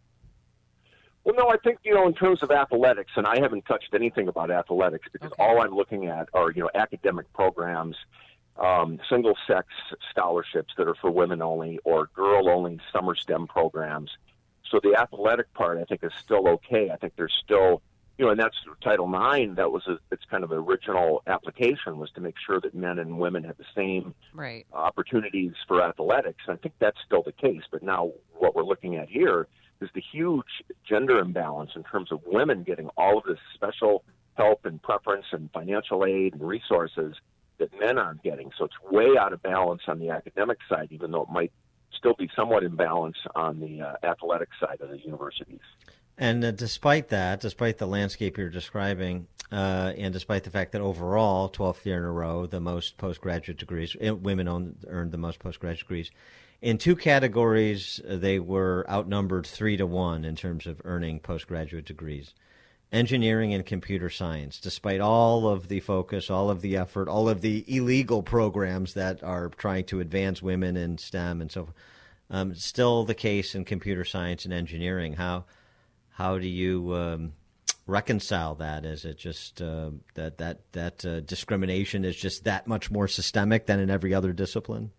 Well, no, I think, in terms of athletics, and I haven't touched anything about athletics, because all I'm looking at are, academic programs, single-sex scholarships that are for women only, or girl-only summer STEM programs. So the athletic part, I think, is still okay. I think there's still, and that's Title IX. That was its kind of original application, was to make sure that men and women had the same opportunities for athletics. And I think that's still the case. But now what we're looking at here is the huge gender imbalance in terms of women getting all of this special help and preference and financial aid and resources that men aren't getting. So it's way out of balance on the academic side, even though it might still be somewhat in balance on the athletic side of the universities. And despite the landscape you're describing, and despite the fact that overall, 12th year in a row, the most postgraduate degrees, women earned the most postgraduate degrees. In two categories, they were outnumbered 3-1 in terms of earning postgraduate degrees. Engineering and computer science, despite all of the focus, all of the effort, all of the illegal programs that are trying to advance women in STEM and so forth, still the case in computer science and engineering. How do you reconcile that? Is it just that discrimination is just that much more systemic than in every other discipline?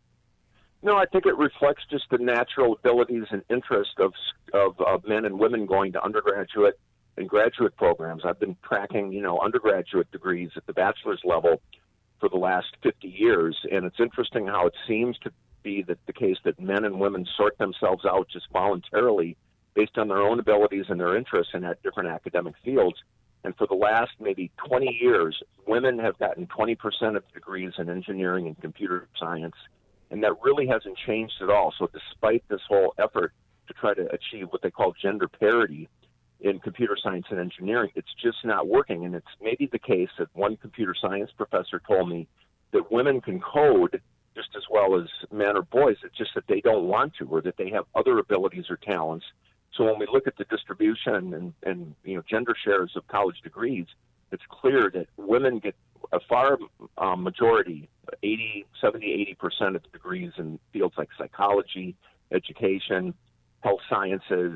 No, I think it reflects just the natural abilities and interest of men and women going to undergraduate and graduate programs. I've been tracking, undergraduate degrees at the bachelor's level for the last 50 years, and it's interesting how it seems to be the case that men and women sort themselves out just voluntarily based on their own abilities and their interests in different academic fields. And for the last maybe 20 years, women have gotten 20% of degrees in engineering and computer science, and that really hasn't changed at all. So despite this whole effort to try to achieve what they call gender parity in computer science and engineering, it's just not working. And it's maybe the case that one computer science professor told me that women can code just as well as men or boys. It's just that they don't want to, or that they have other abilities or talents. So when we look at the distribution and gender shares of college degrees, it's clear that women get a far majority, 70-80% of the degrees in fields like psychology, education, health sciences,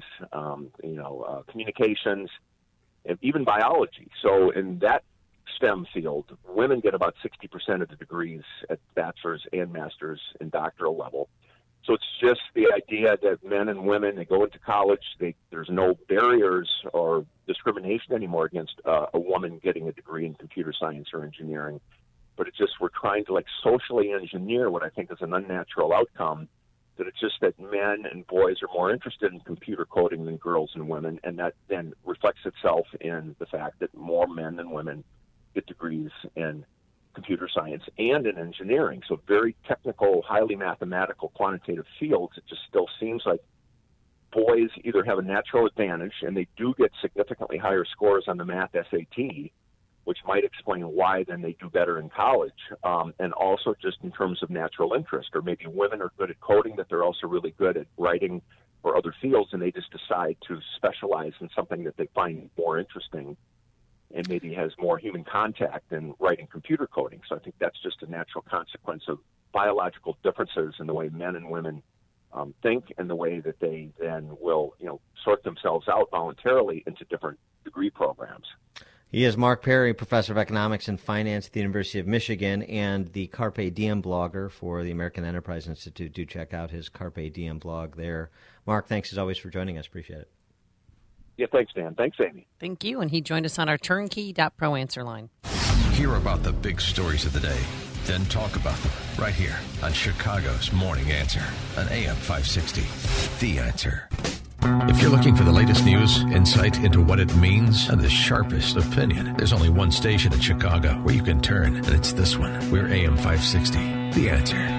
communications, and even biology. So in that STEM field, women get about 60% of the degrees at bachelor's and master's and doctoral level. So it's just the idea that men and women, they go into college, there's no barriers or discrimination anymore against a woman getting a degree in computer science or engineering. But it's just we're trying to socially engineer what I think is an unnatural outcome, that it's just that men and boys are more interested in computer coding than girls and women, and that then reflects itself in the fact that more men than women get degrees in computer science and in engineering. So very technical, highly mathematical, quantitative fields. It just still seems like boys either have a natural advantage, and they do get significantly higher scores on the math SAT, which might explain why then they do better in college, and also just in terms of natural interest. Or maybe women are good at coding, but they're also really good at writing or other fields, and they just decide to specialize in something that they find more interesting and maybe has more human contact than writing computer coding. So I think that's just a natural consequence of biological differences in the way men and women think, and the way that they then will, sort themselves out voluntarily into different degree programs. He is Mark Perry, professor of economics and finance at the University of Michigan and the Carpe Diem blogger for the American Enterprise Institute. Do check out his Carpe Diem blog there. Mark, thanks as always for joining us. Appreciate it. Yeah, thanks, Dan. Thanks, Amy. Thank you. And he joined us on our turnkey.pro answer line. Hear about the big stories of the day, then talk about them right here on Chicago's Morning Answer on AM 560. The Answer. If you're looking for the latest news, insight into what it means, and the sharpest opinion, there's only one station in Chicago where you can turn, and it's this one. We're AM 560. The Answer.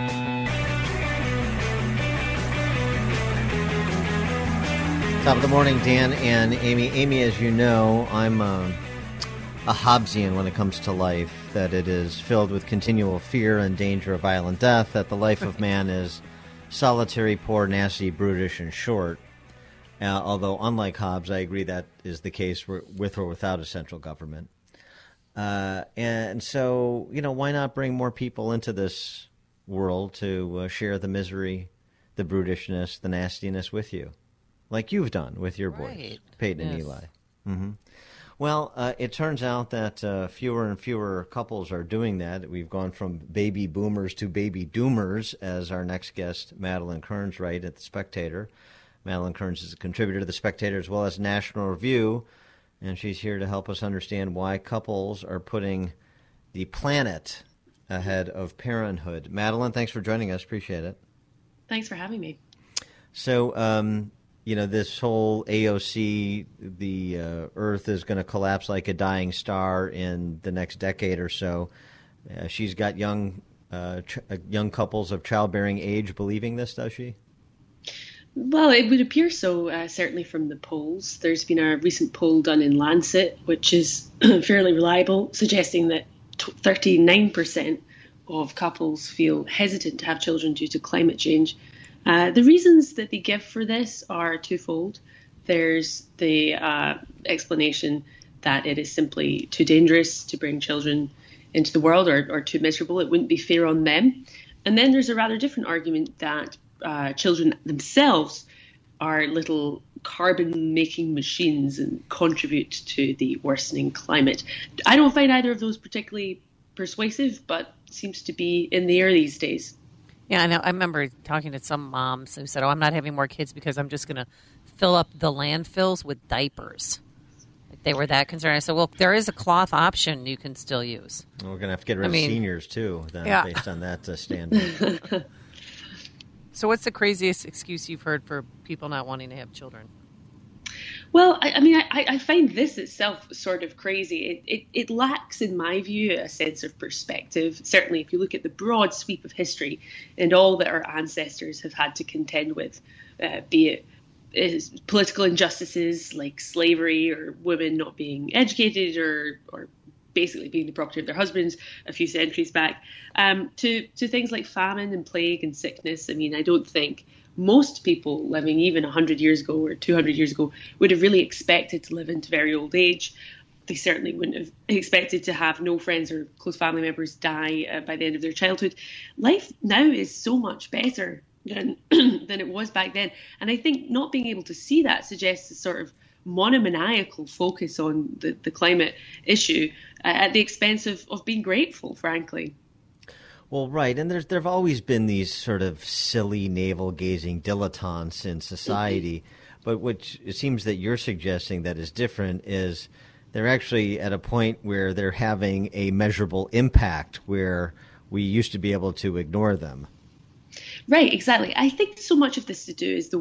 Top of the morning, Dan and Amy. Amy, as you know, I'm a Hobbesian when it comes to life, that it is filled with continual fear and danger of violent death, that the life of man is solitary, poor, nasty, brutish, and short. Although, unlike Hobbes, I agree that is the case with or without a central government. And so, why not bring more people into this world to share the misery, the brutishness, the nastiness with you? Like you've done with your boys, Peyton and Eli. Mm-hmm. Well, it turns out that fewer and fewer couples are doing that. We've gone from baby boomers to baby doomers, as our next guest, Madeline Kearns, writes at The Spectator. Madeline Kearns is a contributor to The Spectator as well as National Review, and she's here to help us understand why couples are putting the planet ahead of parenthood. Madeline, thanks for joining us. Appreciate it. Thanks for having me. So, this whole AOC, the Earth is going to collapse like a dying star in the next decade or so. She's got young couples of childbearing age believing this, does she? Well, it would appear so, certainly from the polls. There's been a recent poll done in Lancet, which is fairly reliable, suggesting that 39% of couples feel hesitant to have children due to climate change. The reasons that they give for this are twofold. There's the explanation that it is simply too dangerous to bring children into the world, or too miserable. It wouldn't be fair on them. And then there's a rather different argument that children themselves are little carbon-making machines and contribute to the worsening climate. I don't find either of those particularly persuasive, but seems to be in the air these days. Yeah, I know. I remember talking to some moms who said, I'm not having more kids because I'm just going to fill up the landfills with diapers. They were that concerned. I said, well, there is a cloth option you can still use. Well, we're going to have to get rid of seniors, too, then, based on that standard. So what's the craziest excuse you've heard for people not wanting to have children? Well, I find this itself sort of crazy. It lacks, in my view, a sense of perspective. Certainly, if you look at the broad sweep of history and all that our ancestors have had to contend with, be it political injustices like slavery or women not being educated or basically being the property of their husbands a few centuries back, to things like famine and plague and sickness. I mean, I don't think most people living even 100 years ago or 200 years ago would have really expected to live into very old age. they certainly wouldn't have expected to have no friends or close family members die by the end of their childhood. Life now is so much better than it was back then. And I think not being able to see that suggests a sort of monomaniacal focus on the climate issue at the expense of being grateful, frankly. Well, right. And there have always been these sort of silly navel-gazing dilettantes in society. But what it seems that you're suggesting that is different is they're actually at a point where they're having a measurable impact where we used to be able to ignore them. Right, exactly. I think so much of this is to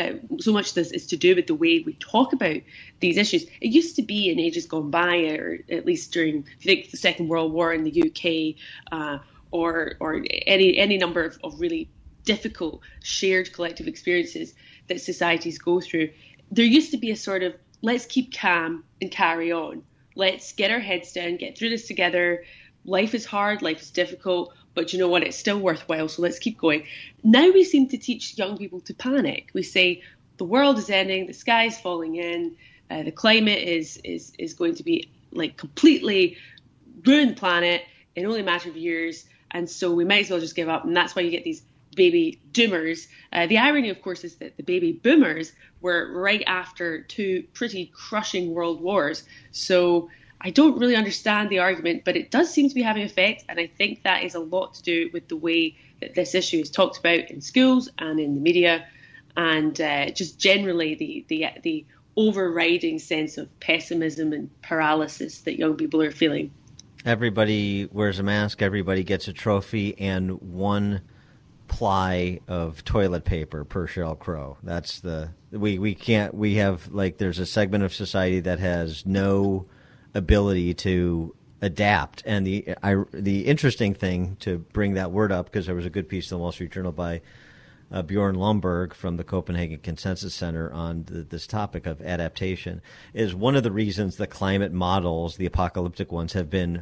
do with the way we talk about these issues. It used to be in ages gone by, or at least during, if you think, the Second World War in the UK, or any number of really difficult shared collective experiences that societies go through. There used to be a sort of, let's keep calm and carry on. Let's get our heads down, get through this together. Life is hard, life is difficult, but you know what, it's still worthwhile, so let's keep going. Now we seem to teach young people to panic. We say the world is ending, the sky is falling in, the climate is going to be like completely ruined planet in only a matter of years, and so we might as well just give up, and that's why you get these baby doomers. The irony, of course, is that the baby boomers were right after two pretty crushing world wars. So I don't really understand the argument, but it does seem to be having effect. And I think that is a lot to do with the way that this issue is talked about in schools and in the media, and just generally the overriding sense of pessimism and paralysis that young people are feeling. Everybody wears a mask, everybody gets a trophy, and one ply of toilet paper per Sheryl Crow. That's we have, like, there's a segment of society that has no ability to adapt. And the interesting thing, to bring that word up, because there was a good piece in the Wall Street Journal by Bjorn Lomborg from the Copenhagen Consensus Center on this topic of adaptation, is one of the reasons the climate models, the apocalyptic ones, have been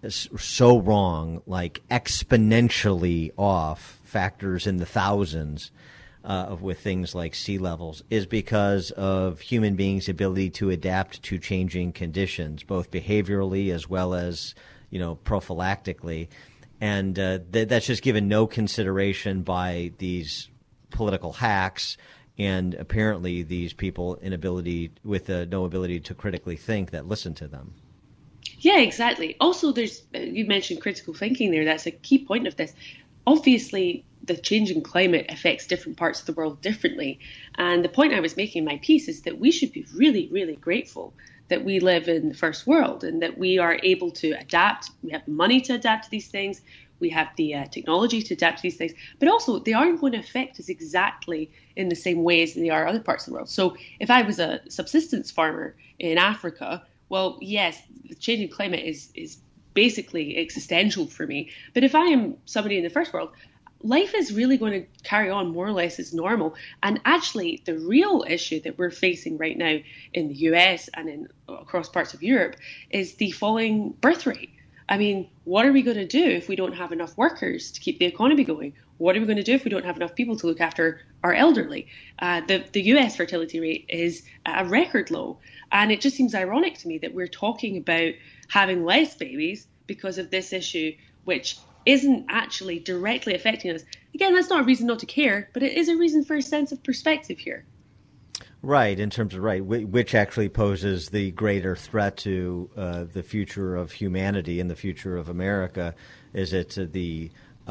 so wrong, like exponentially off, factors in the thousands with things like sea levels, is because of human beings' ability to adapt to changing conditions, both behaviorally as well as, prophylactically. And that's just given no consideration by these political hacks and apparently these people with no ability to critically think that listen to them. Yeah, exactly. Also, you mentioned critical thinking there. That's a key point of this. Obviously, the changing climate affects different parts of the world differently. And the point I was making in my piece is that we should be really, really grateful that we live in the first world and that we are able to adapt. We have the money to adapt to these things. We have the technology to adapt to these things. But also, they aren't going to affect us exactly in the same way as they are other parts of the world. So if I was a subsistence farmer in Africa, well, yes, the changing climate is basically existential for me. But if I am somebody in the first world, life is really going to carry on more or less as normal. And actually, the real issue that we're facing right now in the US and across parts of Europe is the falling birth rate. I mean, what are we going to do if we don't have enough workers to keep the economy going? What are we going to do if we don't have enough people to look after our elderly? The US fertility rate is at a record low. And it just seems ironic to me that we're talking about having less babies because of this issue, which isn't actually directly affecting us. Again, that's not a reason not to care, but it is a reason for a sense of perspective here. Right, in terms of which actually poses the greater threat to the future of humanity and the future of America. Is it the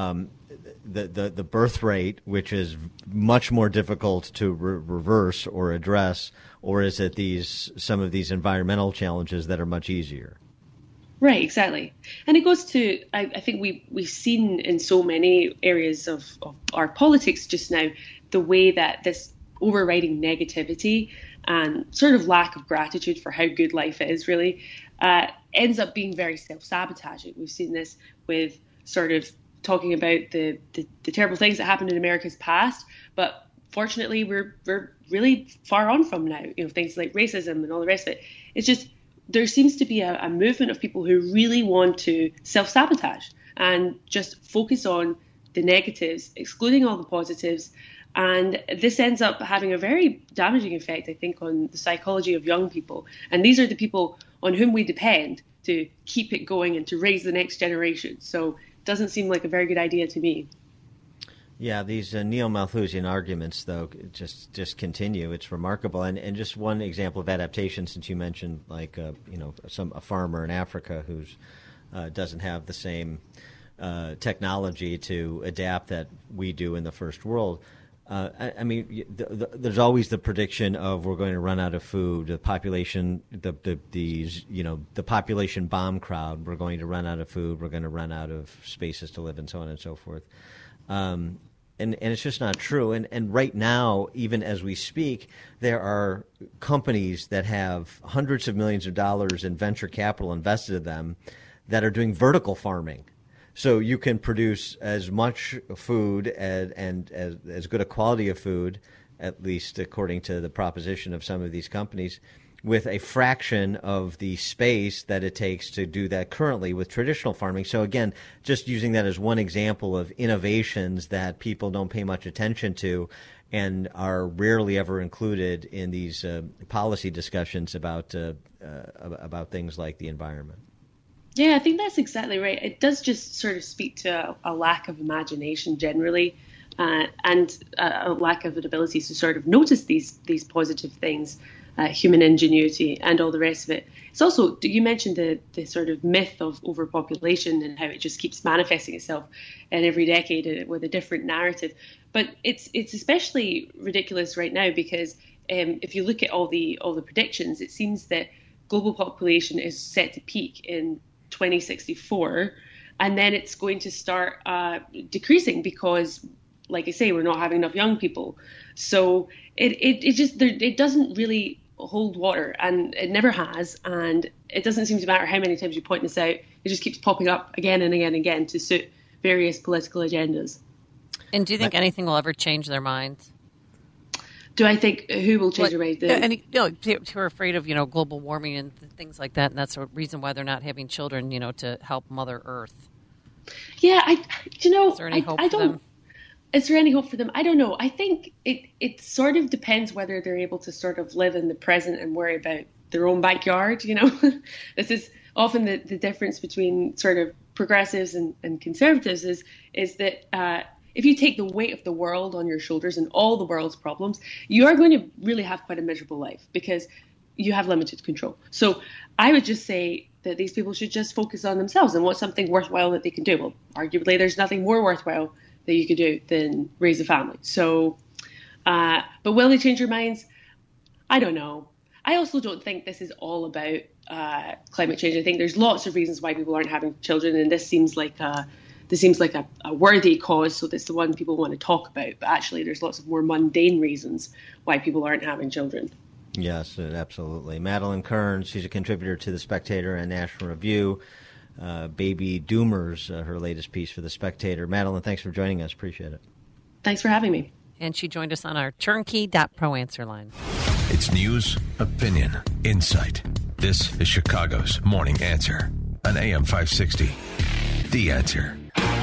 birth rate, which is much more difficult to reverse or address, or is it some of these environmental challenges that are much easier? Right, exactly. And it goes to, I think we've seen in so many areas of our politics just now, the way that this overriding negativity and sort of lack of gratitude for how good life is really ends up being very self-sabotaging. We've seen this with sort of talking about the terrible things that happened in America's past, but fortunately we're really far on from now. Things like racism and all the rest of it. It's just there seems to be a movement of people who really want to self-sabotage and just focus on the negatives, excluding all the positives. And this ends up having a very damaging effect, I think, on the psychology of young people. And these are the people on whom we depend to keep it going and to raise the next generation. So it doesn't seem like a very good idea to me. Yeah, these neo-Malthusian arguments, though, just continue. It's remarkable. And just one example of adaptation, since you mentioned, like, a farmer in Africa who's doesn't have the same technology to adapt that we do in the first world. I mean, there's always the prediction of we're going to run out of food. The population, the population bomb crowd. We're going to run out of food. We're going to run out of spaces to live, and so on and so forth. And it's just not true. And right now, even as we speak, there are companies that have hundreds of millions of dollars in venture capital invested in them that are doing vertical farming. So you can produce as much food and as good a quality of food, at least according to the proposition of some of these companies, with a fraction of the space that it takes to do that currently with traditional farming. So again, just using that as one example of innovations that people don't pay much attention to and are rarely ever included in these policy discussions about things like the environment. Yeah, I think that's exactly right. It does just sort of speak to a lack of imagination generally, and a lack of an ability to sort of notice these positive things, human ingenuity and all the rest of it. It's also, you mentioned the sort of myth of overpopulation and how it just keeps manifesting itself in every decade with a different narrative. But it's especially ridiculous right now because if you look at all the predictions, it seems that global population is set to peak in 2064, and then it's going to start decreasing because, like I say, we're not having enough young people. So it doesn't really hold water, and it never has, and it doesn't seem to matter how many times you point this out. It just keeps popping up again and again and again to suit various political agendas. And do you think anything will ever change their minds? Do I think who will change their mind? Who are afraid of global warming and things like that, and that's the reason why they're not having children, to help Mother Earth. Yeah, is there any hope for them? Is there any hope for them? I don't know. I think it sort of depends whether they're able to sort of live in the present and worry about their own backyard. This is often the difference between sort of progressives and conservatives is that. If you take the weight of the world on your shoulders and all the world's problems, you are going to really have quite a miserable life because you have limited control. So I would just say that these people should just focus on themselves and what's something worthwhile that they can do. Well, arguably, there's nothing more worthwhile that you could do than raise a family. So, but will they change their minds? I don't know. I also don't think this is all about climate change. I think there's lots of reasons why people aren't having children, and this seems like a worthy cause, so that's the one people want to talk about. But actually, there's lots of more mundane reasons why people aren't having children. Yes, absolutely. Madeline Kern, she's a contributor to The Spectator and National Review. Baby Doomers, her latest piece for The Spectator. Madeline, thanks for joining us. Appreciate it. Thanks for having me. And she joined us on our turnkey.pro answer line. It's news, opinion, insight. This is Chicago's Morning Answer on AM 560. The Answer.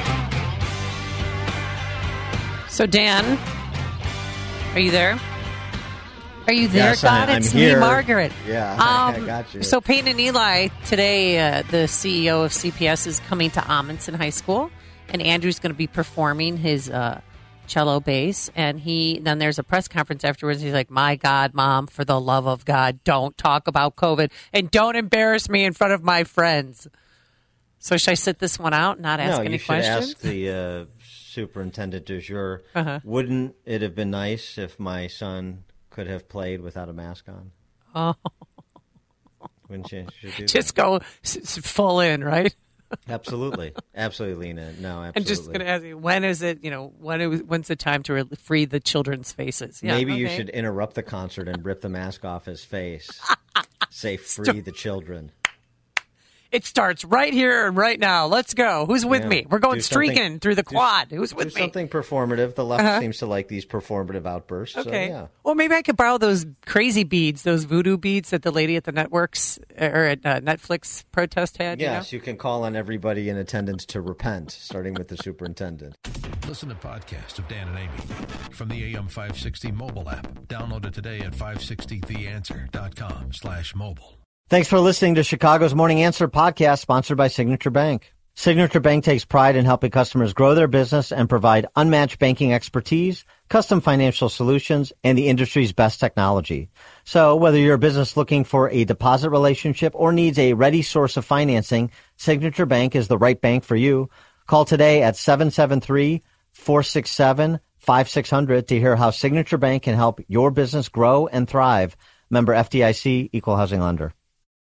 So, Dan, are you there? Are you there, yes, God? I'm it's here. Me, Margaret. Yeah, I got you. So Peyton and Eli, today the CEO of CPS is coming to Amundsen High School, and Andrew's going to be performing his cello bass, and then there's a press conference afterwards. He's like, my God, Mom, for the love of God, don't talk about COVID, and don't embarrass me in front of my friends. So should I sit this one out and not ask any questions? No, you should ask the superintendent du jour. Wouldn't it have been nice if my son could have played without a mask on? Oh. Wouldn't you? Just go full in, right? Absolutely. Absolutely, Lena. No, absolutely. I'm just going to ask you, when is it, when's the time to free the children's faces? Yeah, Maybe you should interrupt the concert and rip the mask off his face. Say, free the children. It starts right here and right now. Let's go. Who's with me? We're going streaking through the quad. Who's with me? Something performative. The left seems to like these performative outbursts. Okay. So, yeah. Well, maybe I could borrow those crazy beads, those voodoo beads that the lady at the networks or at Netflix protest had. Yes, you can call on everybody in attendance to repent, starting with the superintendent. Listen to podcasts of Dan and Amy from the AM 560 mobile app. Download it today at 560theanswer.com/mobile. Thanks for listening to Chicago's Morning Answer podcast, sponsored by Signature Bank. Signature Bank takes pride in helping customers grow their business and provide unmatched banking expertise, custom financial solutions, and the industry's best technology. So whether you're a business looking for a deposit relationship or needs a ready source of financing, Signature Bank is the right bank for you. Call today at 773-467-5600 to hear how Signature Bank can help your business grow and thrive. Member FDIC, Equal Housing Lender.